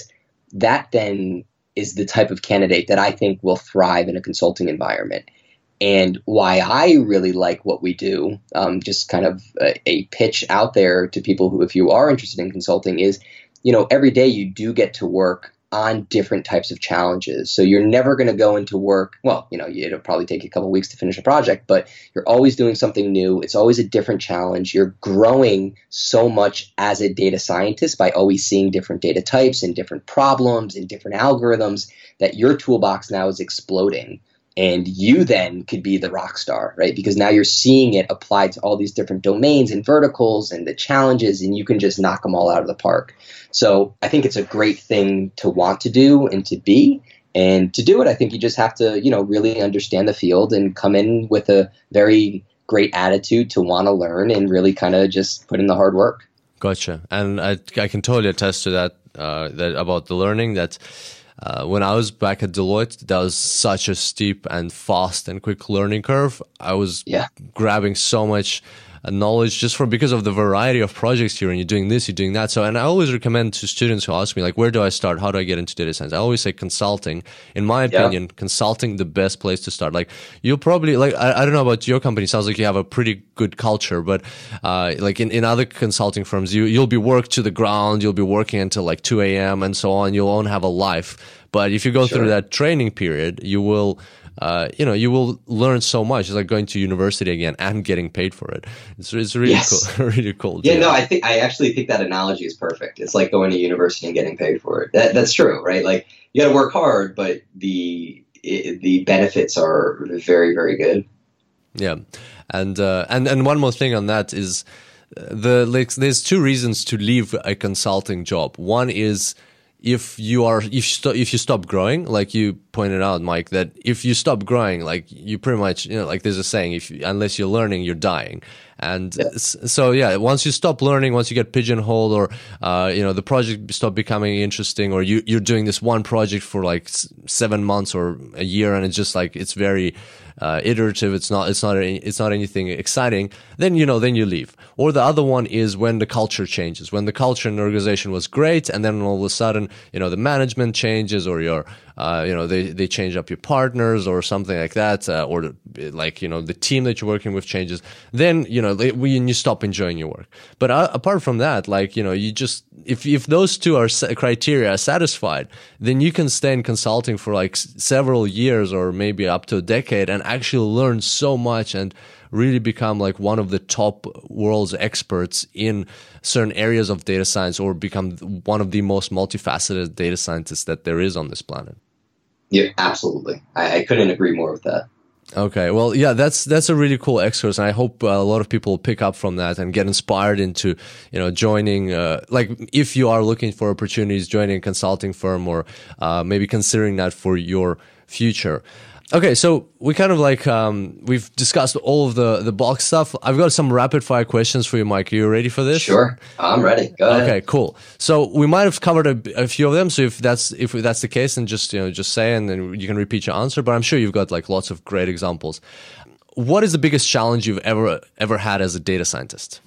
that then is the type of candidate that I think will thrive in a consulting environment. And why I really like what we do, um, just kind of a, a pitch out there to people who, if you are interested in consulting, is, you know, every day you do get to work on different types of challenges. So you're never going to go into work, well, you know, it'll probably take you a couple of weeks to finish a project, but you're always doing something new. It's always a different challenge. You're growing so much as a data scientist by always seeing different data types and different problems and different algorithms that your toolbox now is exploding. And you then could be the rock star, right? Because now you're seeing it applied to all these different domains and verticals and the challenges, and you can just knock them all out of the park. So I think it's a great thing to want to do and to be. And to do it, I think you just have to, you know, really understand the field and come in with a very great attitude to want to learn and really kind of just put in the hard work. Gotcha. And I, I can totally attest to that, uh, that about the learning that Uh, when I was back at Deloitte, that was such a steep and fast and quick learning curve. I was yeah. grabbing so much uh, knowledge just for because of the variety of projects here, and you're doing this, you're doing that. So, and I always recommend to students who ask me, like, where do I start? How do I get into data science? I always say consulting. In my opinion, yeah. consulting, the best place to start. Like, you'll probably, like, I, I don't know about your company. It sounds like you have a pretty good culture, but uh, like in, in other consulting firms, you, you'll be worked to the ground. You'll be working until like two a.m. and so on. You'll won't have a life. But if you go sure. through that training period, you will, uh, you know, you will learn so much. It's like going to university again and getting paid for it. It's, it's really yes. cool. Really cool. Yeah, no, I think I actually think that analogy is perfect. It's like going to university and getting paid for it. That, that's true, right? Like you got to work hard, but the it, the benefits are very, very good. Yeah, and uh, and and one more thing on that is the like. There's two reasons to leave a consulting job. One is if you are if you st- if you stop growing, like you pointed out, Mike, that if you stop growing, like you pretty much, you know, like there's a saying, if you, unless you're learning, you're dying. And yeah. so yeah, once you stop learning, once you get pigeonholed, or uh, you know, the project stop becoming interesting, or you you're doing this one project for like seven months or a year, and it's just like it's very uh, iterative. It's not it's not it's not anything exciting. Then you know, then you leave. Or the other one is when the culture changes, when the culture in the organization was great, and then all of a sudden, you know, the management changes, or your uh, you know, they they change up your partners or something like that, uh, or the, like you know, the team that you're working with changes. Then you know. When you stop enjoying your work. But uh, apart from that, like, you know, you just, if if those two are criteria are satisfied, then you can stay in consulting for like s- several years or maybe up to a decade and actually learn so much and really become like one of the top world's experts in certain areas of data science, or become one of the most multifaceted data scientists that there is on this planet. Yeah, absolutely. I, I couldn't agree more with that. Okay, well, yeah, that's that's a really cool exercise, and I hope uh, a lot of people pick up from that and get inspired into, you know, joining. Uh, like, if you are looking for opportunities, joining a consulting firm, or uh, maybe considering that for your future. Okay, so we kind of like um, we've discussed all of the the box stuff. I've got some rapid fire questions for you, Mike. Are you ready for this? Sure, I'm ready. Go ahead. Okay, cool. So we might have covered a, a few of them. So if that's if that's the case, then just you know just say, and then you can repeat your answer. But I'm sure you've got like lots of great examples. What is the biggest challenge you've ever ever had as a data scientist?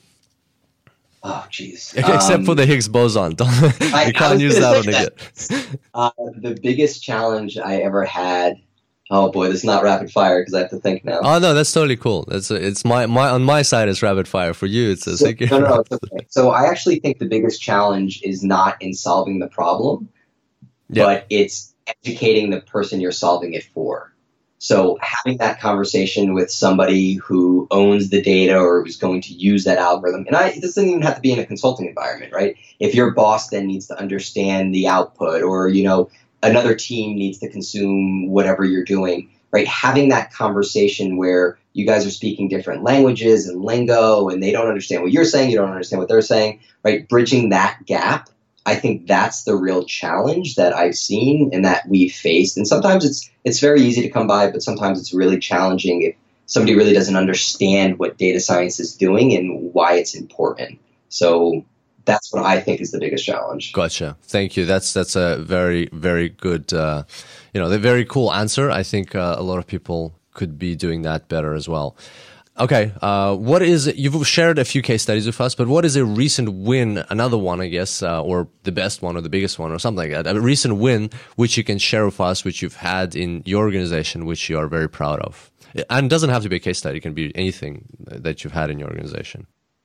Oh, geez. Except um, for the Higgs boson. I, you can't use that one again. Uh, the biggest challenge I ever had. Oh boy, this is not rapid fire because I have to think now. Oh no, that's totally cool. That's a, it's my my on my side is rapid fire. For you, it's a so, secret. No, no, no, it's okay. So I actually think the biggest challenge is not in solving the problem, yeah. but it's educating the person you're solving it for. So having that conversation with somebody who owns the data or who's going to use that algorithm, and I, it doesn't even have to be in a consulting environment, right? If your boss then needs to understand the output, or you know. Another team needs to consume whatever you're doing, right? Having that conversation where you guys are speaking different languages and lingo, and they don't understand what you're saying, you don't understand what they're saying, right? Bridging that gap, I think that's the real challenge that I've seen and that we've faced. And sometimes it's it's very easy to come by, but sometimes it's really challenging if somebody really doesn't understand what data science is doing and why it's important. So that's what I think is the biggest challenge. Gotcha. Thank you. That's that's a very, very good, uh, you know, the very cool answer. I think uh, a lot of people could be doing that better as well. Okay, uh, what is, you've shared a few case studies with us, but what is a recent win, another one, I guess, uh, or the best one or the biggest one or something like that, a recent win which you can share with us, which you've had in your organization, which you are very proud of? And it doesn't have to be a case study, it can be anything that you've had in your organization.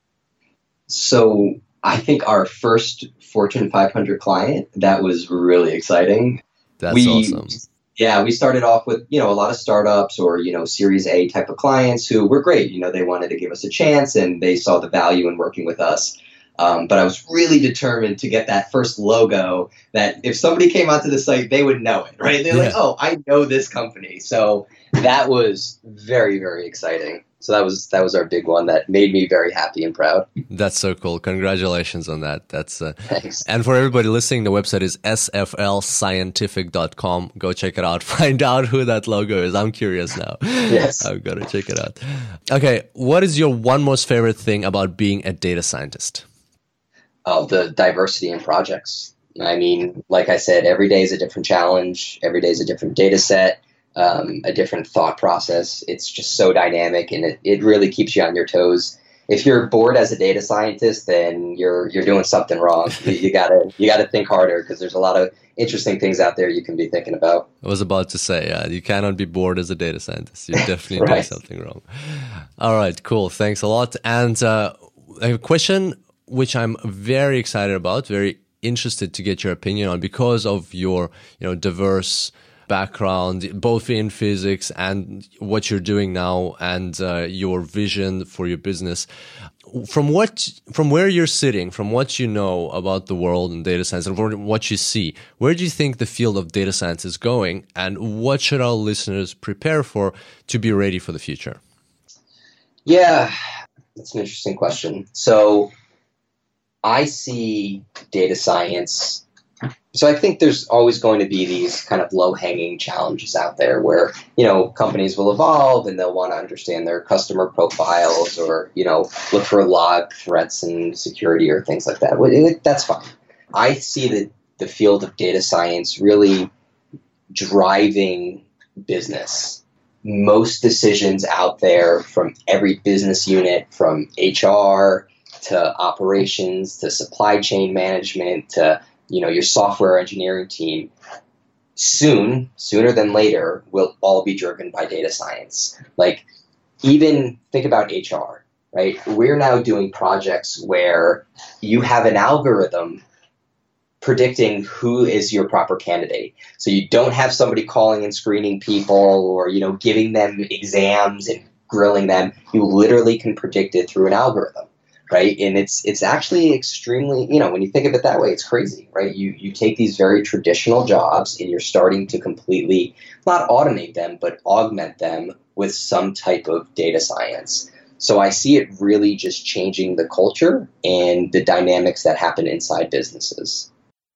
So I think our first Fortune five hundred client, that was really exciting. That's we, awesome. Yeah, we started off with, you know, a lot of startups or, you know, Series A type of clients who were great. You know, they wanted to give us a chance and they saw the value in working with us. Um, but I was really determined to get that first logo that if somebody came onto the site, they would know it, right? They're Yeah. like, oh, I know this company. So that was very, very exciting. So that was that was our big one that made me very happy and proud. That's so cool. Congratulations on that. That's uh, Thanks. And for everybody listening, the website is S F L scientific dot com. Go check it out. Find out who that logo is. I'm curious now. Yes. I've got to check it out. Okay. What is your one most favorite thing about being a data scientist? Oh, the diversity in projects. I mean, like I said, every day is a different challenge. Every day is a different data set, um, a different thought process. It's just so dynamic, and it, it really keeps you on your toes. If you're bored as a data scientist, then you're you're doing something wrong. You, you gotta you gotta think harder because there's a lot of interesting things out there you can be thinking about. I was about to say, uh, you cannot be bored as a data scientist. You're definitely Right. doing something wrong. All right, cool. Thanks a lot. And uh, a question which I'm very excited about, very interested to get your opinion on because of your, you know, diverse background, both in physics and what you're doing now and uh, your vision for your business. From what, from where you're sitting, from what you know about the world and data science and from what you see, where do you think the field of data science is going and what should our listeners prepare for to be ready for the future? Yeah, that's an interesting question. So I see data science. So I think there's always going to be these kind of low-hanging challenges out there where, you know, companies will evolve and they'll want to understand their customer profiles or, you know, look for log threats and security or things like that. Well, it- That's fine. I see the, the field of data science really driving business. Most decisions out there from every business unit, from H R to operations, to supply chain management, to, you know, your software engineering team, soon, sooner than later, will all be driven by data science. Like, even think about H R, right? We're now doing projects where you have an algorithm predicting who is your proper candidate. So you don't have somebody calling and screening people or, you know, giving them exams and grilling them. You literally can predict it through an algorithm. Right. And it's it's actually extremely, you know, when you think of it that way, it's crazy, right? You you take these very traditional jobs and you're starting to completely not automate them, but augment them with some type of data science. So I see it really just changing the culture and the dynamics that happen inside businesses.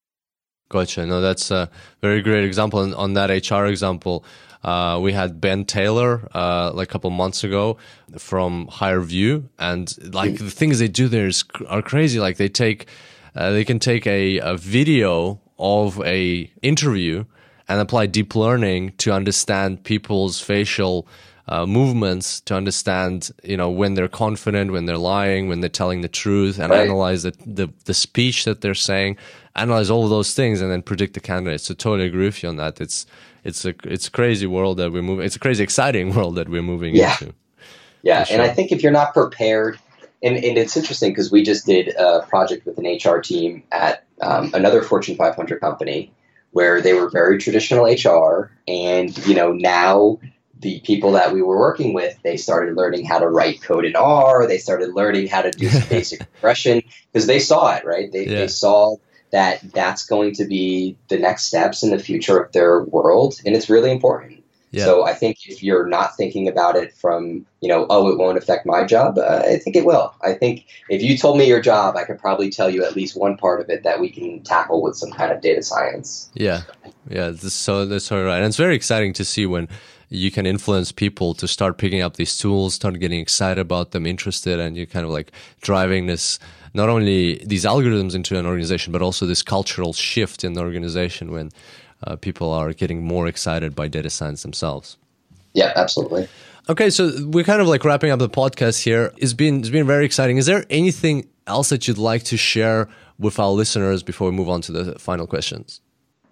Gotcha. No, that's a very great example. And on that H R example, Uh, we had Ben Taylor uh, like a couple months ago from HireVue, and like the things they do there is, are crazy. Like they take, uh, they can take a, a video of a interview and apply deep learning to understand people's facial uh, movements, to understand, you know, when they're confident, when they're lying, when they're telling the truth, and Right. analyze the, the the speech that they're saying, analyze all of those things, and then predict the candidates. So totally agree with you on that. It's It's a it's a crazy world that we're moving. It's a crazy exciting world that we're moving Yeah. into. Yeah, For and sure. I think if you're not prepared, and, and it's interesting because we just did a project with an H R team at um, another Fortune five hundred company where they were very traditional H R, and you know now the people that we were working with, they started learning how to write code in R. They started learning how to do some basic regression because they saw it, right? They Yeah. they saw that that's going to be the next steps in the future of their world, and it's really important. Yeah. So I think if you're not thinking about it from, you know, oh, it won't affect my job, uh, I think it will. I think if you told me your job, I could probably tell you at least one part of it that we can tackle with some kind of data science. Yeah, yeah. This, so that's so right, and it's very exciting to see when you can influence people to start picking up these tools, start getting excited about them, interested, and you're kind of like driving this, not only these algorithms into an organization, but also this cultural shift in the organization when uh, people are getting more excited by data science themselves. Yeah, absolutely. Okay, so we're kind of like wrapping up the podcast here. It's been it's been very exciting. Is there anything else that you'd like to share with our listeners before we move on to the final questions?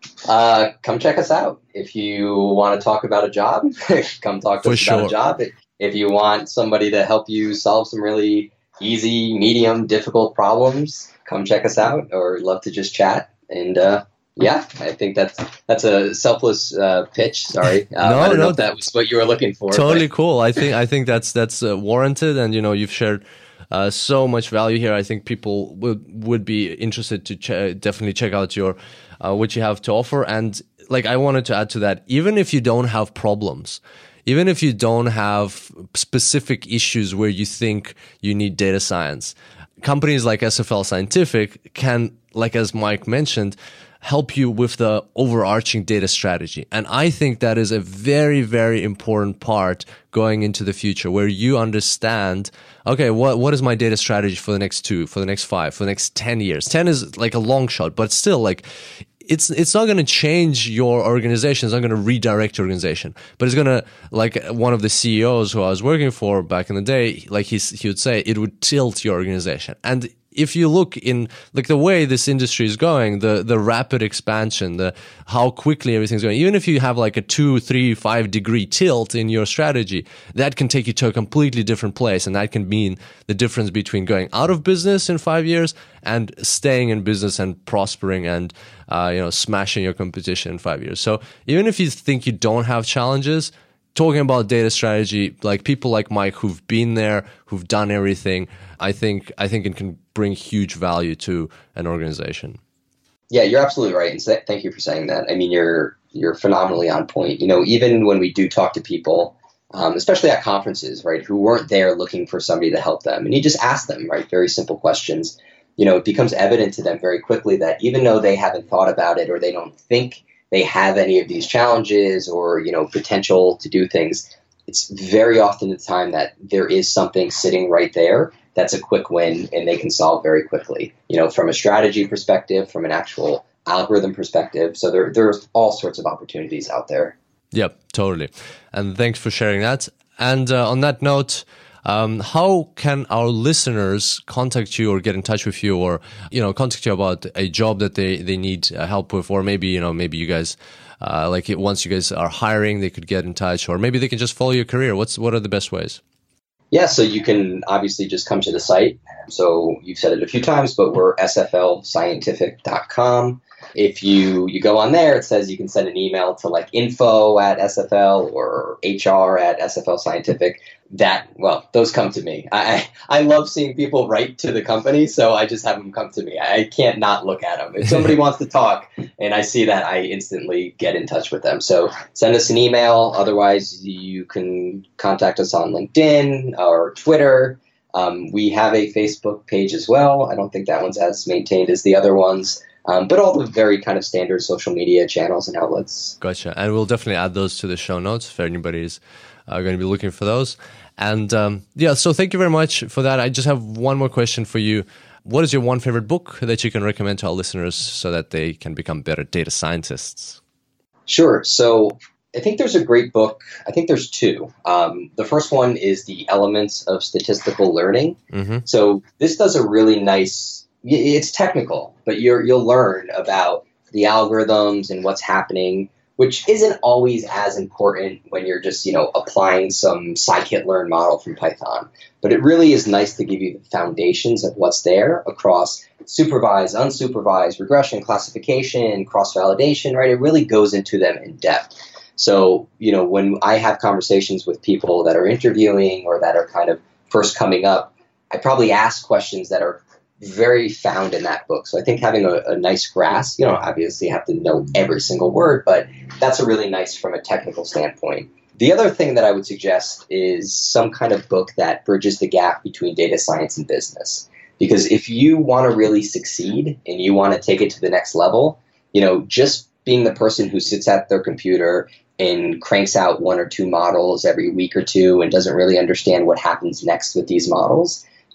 Uh, come check us out. If you want to talk about a job, come talk to For us sure. about a job. If you want somebody to help you solve some really easy, medium, difficult problems, come check us out, or love to just chat. And uh, yeah, I think that's that's a selfless uh, pitch. Sorry, uh, no, I don't no, know if that was what you were looking for. Totally but. cool. I think I think that's that's uh, warranted, and you know you've shared uh, so much value here. I think people would would be interested to ch- definitely check out your uh, what you have to offer. And like I wanted to add to that, even if you don't have problems, even if you don't have specific issues where you think you need data science, companies like S F L Scientific can, like as Mike mentioned, help you with the overarching data strategy. And I think that is a very, very important part going into the future, where you understand, okay, what, what is my data strategy for the next two, for the next five, for the next ten years? ten is like a long shot, but still like, it's it's not going to change your organization. It's not going to redirect your organization, but it's going to, like one of the C E Os who I was working for back in the day, like he, he would say, it would tilt your organization. And if you look in like the way this industry is going, the the rapid expansion, the how quickly everything's going, even if you have like a two, three, five degree tilt in your strategy, that can take you to a completely different place, and that can mean the difference between going out of business in five years and staying in business and prospering and uh, you know smashing your competition in five years. So even if you think you don't have challenges, talking about data strategy, like people like Mike who've been there, who've done everything, I think I think it can bring huge value to an organization. Yeah, you're absolutely right, and th- thank you for saying that. I mean, you're you're phenomenally on point. You know, even when we do talk to people, um, especially at conferences, right, who weren't there looking for somebody to help them, and you just ask them, right, very simple questions. You know, it becomes evident to them very quickly that even though they haven't thought about it or they don't think they have any of these challenges or, you know, potential to do things, it's very often the time that there is something sitting right there that's a quick win and they can solve very quickly, you know, from a strategy perspective, from an actual algorithm perspective. So there, there's all sorts of opportunities out there. Yep, totally. And thanks for sharing that. And uh, on that note, Um, how can our listeners contact you or get in touch with you, or you know, contact you about a job that they they need uh, help with, or maybe you know, maybe you guys uh, like it, once you guys are hiring, they could get in touch, or maybe they can just follow your career. What's what are the best ways? Yeah, so you can obviously just come to the site. So you've said it a few times, but we're S F L scientific dot com. If you, you go on there, it says you can send an email to like info at S F L or H R at S F L Scientific. That, well, those come to me. I I love seeing people write to the company, so I just have them come to me. I can't not look at them. If somebody wants to talk and I see that, I instantly get in touch with them. So send us an email. Otherwise, you can contact us on LinkedIn or Twitter. Um, we have a Facebook page as well. I don't think that one's as maintained as the other ones. Um, but all the very kind of standard social media channels and outlets. Gotcha. And we'll definitely add those to the show notes if anybody's uh, going to be looking for those. And um, yeah, so thank you very much for that. I just have one more question for you. What is your one favorite book that you can recommend to our listeners so that they can become better data scientists? Sure. So I think there's a great book. I think there's two. Um, the first one is The Elements of Statistical Learning. Mm-hmm. So this does a really nice, it's technical, but you're, you'll learn about the algorithms and what's happening, which isn't always as important when you're just, you know, applying some scikit-learn model from Python. But it really is nice to give you the foundations of what's there across supervised, unsupervised, regression, classification, cross-validation, right? It really goes into them in depth. So, you know, when I have conversations with people that are interviewing or that are kind of first coming up, I probably ask questions that are very found in that book. So I think having a, a nice grasp, you don't obviously have to know every single word, but that's a really nice from a technical standpoint. The other thing that I would suggest is some kind of book that bridges the gap between data science and business. Because if you want to really succeed and you want to take it to the next level, you know, just being the person who sits at their computer and cranks out one or two models every week or two and doesn't really understand what happens next with these models,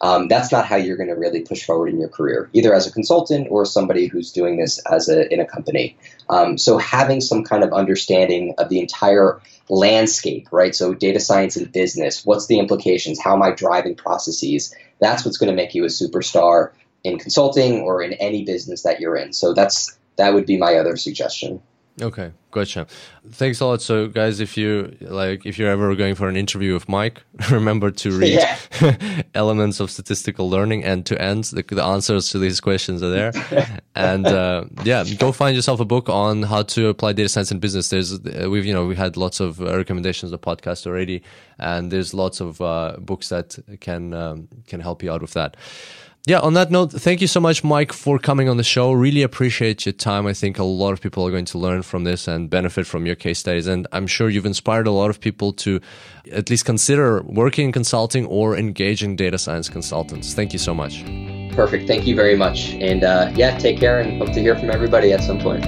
um, that's not how you're going to really push forward in your career, either as a consultant or somebody who's doing this as a in a company. Um, so having some kind of understanding of the entire landscape, right? So data science and business, what's the implications? How am I driving processes? That's what's going to make you a superstar in consulting or in any business that you're in. So that's that would be my other suggestion. Okay, gotcha. Thanks a lot. So, guys, if you like, if you're ever going for an interview with Mike, remember to read yeah. Elements of Statistical Learning end to end. The, the answers to these questions are there, and uh, yeah, go find yourself a book on how to apply data science in business. There's uh, we've you know we had lots of uh, recommendations of the podcast already, and there's lots of uh, books that can um, can help you out with that. Yeah, on that note, thank you so much, Mike, for coming on the show. Really appreciate your time. I think a lot of people are going to learn from this and benefit from your case studies. And I'm sure you've inspired a lot of people to at least consider working in consulting or engaging data science consultants. Thank you so much. Perfect. Thank you very much. And uh, yeah, take care and hope to hear from everybody at some point.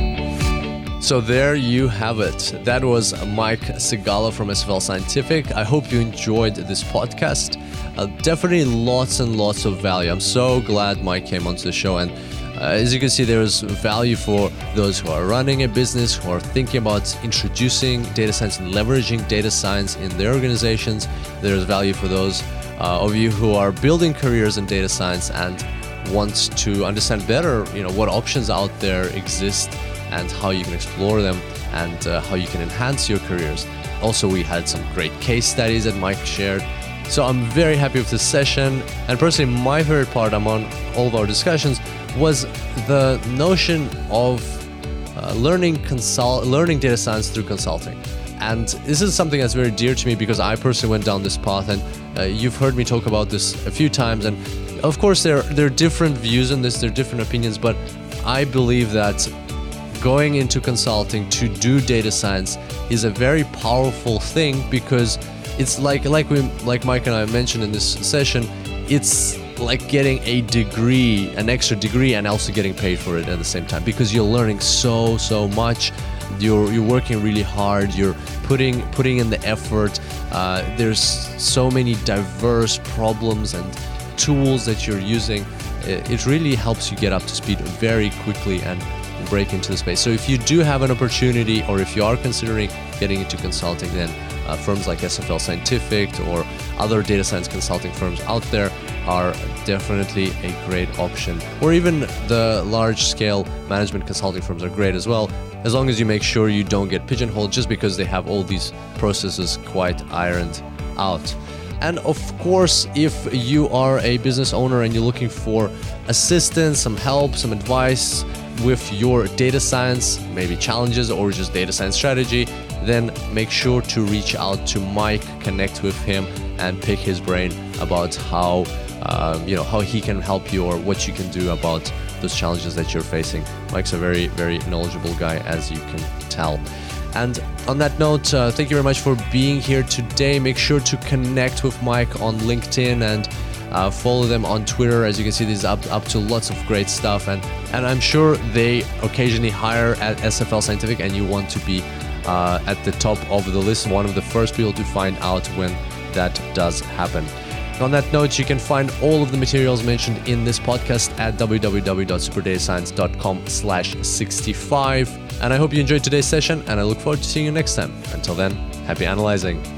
So there you have it. That was Mike Sigala from S F L Scientific. I hope you enjoyed this podcast. Uh, definitely lots and lots of value. I'm so glad Mike came onto the show. And uh, as you can see, there's value for those who are running a business, who are thinking about introducing data science and leveraging data science in their organizations. There's value for those uh, of you who are building careers in data science and want to understand better, you know, what options out there exist and how you can explore them and uh, how you can enhance your careers. Also, we had some great case studies that Mike shared. So I'm very happy with this session. And personally, my favorite part among all of our discussions was the notion of uh, learning consult, learning data science through consulting. And this is something that's very dear to me because I personally went down this path, and uh, you've heard me talk about this a few times. And of course, there, there are different views on this, there are different opinions, but I believe that going into consulting to do data science is a very powerful thing, because it's like like we like Mike and I mentioned in this session, it's like getting a degree, an extra degree, and also getting paid for it at the same time, because you're learning so so much. You're you're working really hard. You're putting putting in the effort. Uh, there's so many diverse problems and tools that you're using. It, it really helps you get up to speed very quickly and break into the space. So if you do have an opportunity, or if you are considering getting into consulting, then uh, firms like S F L Scientific or other data science consulting firms out there are definitely a great option. Or even the large-scale management consulting firms are great as well, as long as you make sure you don't get pigeonholed just because they have all these processes quite ironed out. And of course, if you are a business owner and you're looking for assistance, some help, some advice with your data science, maybe challenges or just data science strategy, then make sure to reach out to Mike, connect with him, and pick his brain about how um, you know how he can help you or what you can do about those challenges that you're facing. Mike's a very, very knowledgeable guy, as you can tell. And on that note, uh, thank you very much for being here today. Make sure to connect with Mike on LinkedIn and uh, follow them on Twitter. As you can see, this is up, up to lots of great stuff. And, and I'm sure they occasionally hire at S F L Scientific, and you want to be uh, at the top of the list, one of the first people to find out when that does happen. On that note, you can find all of the materials mentioned in this podcast at w w w dot super data science dot com slash sixty-five. And I hope you enjoyed today's session, and I look forward to seeing you next time. Until then, happy analyzing.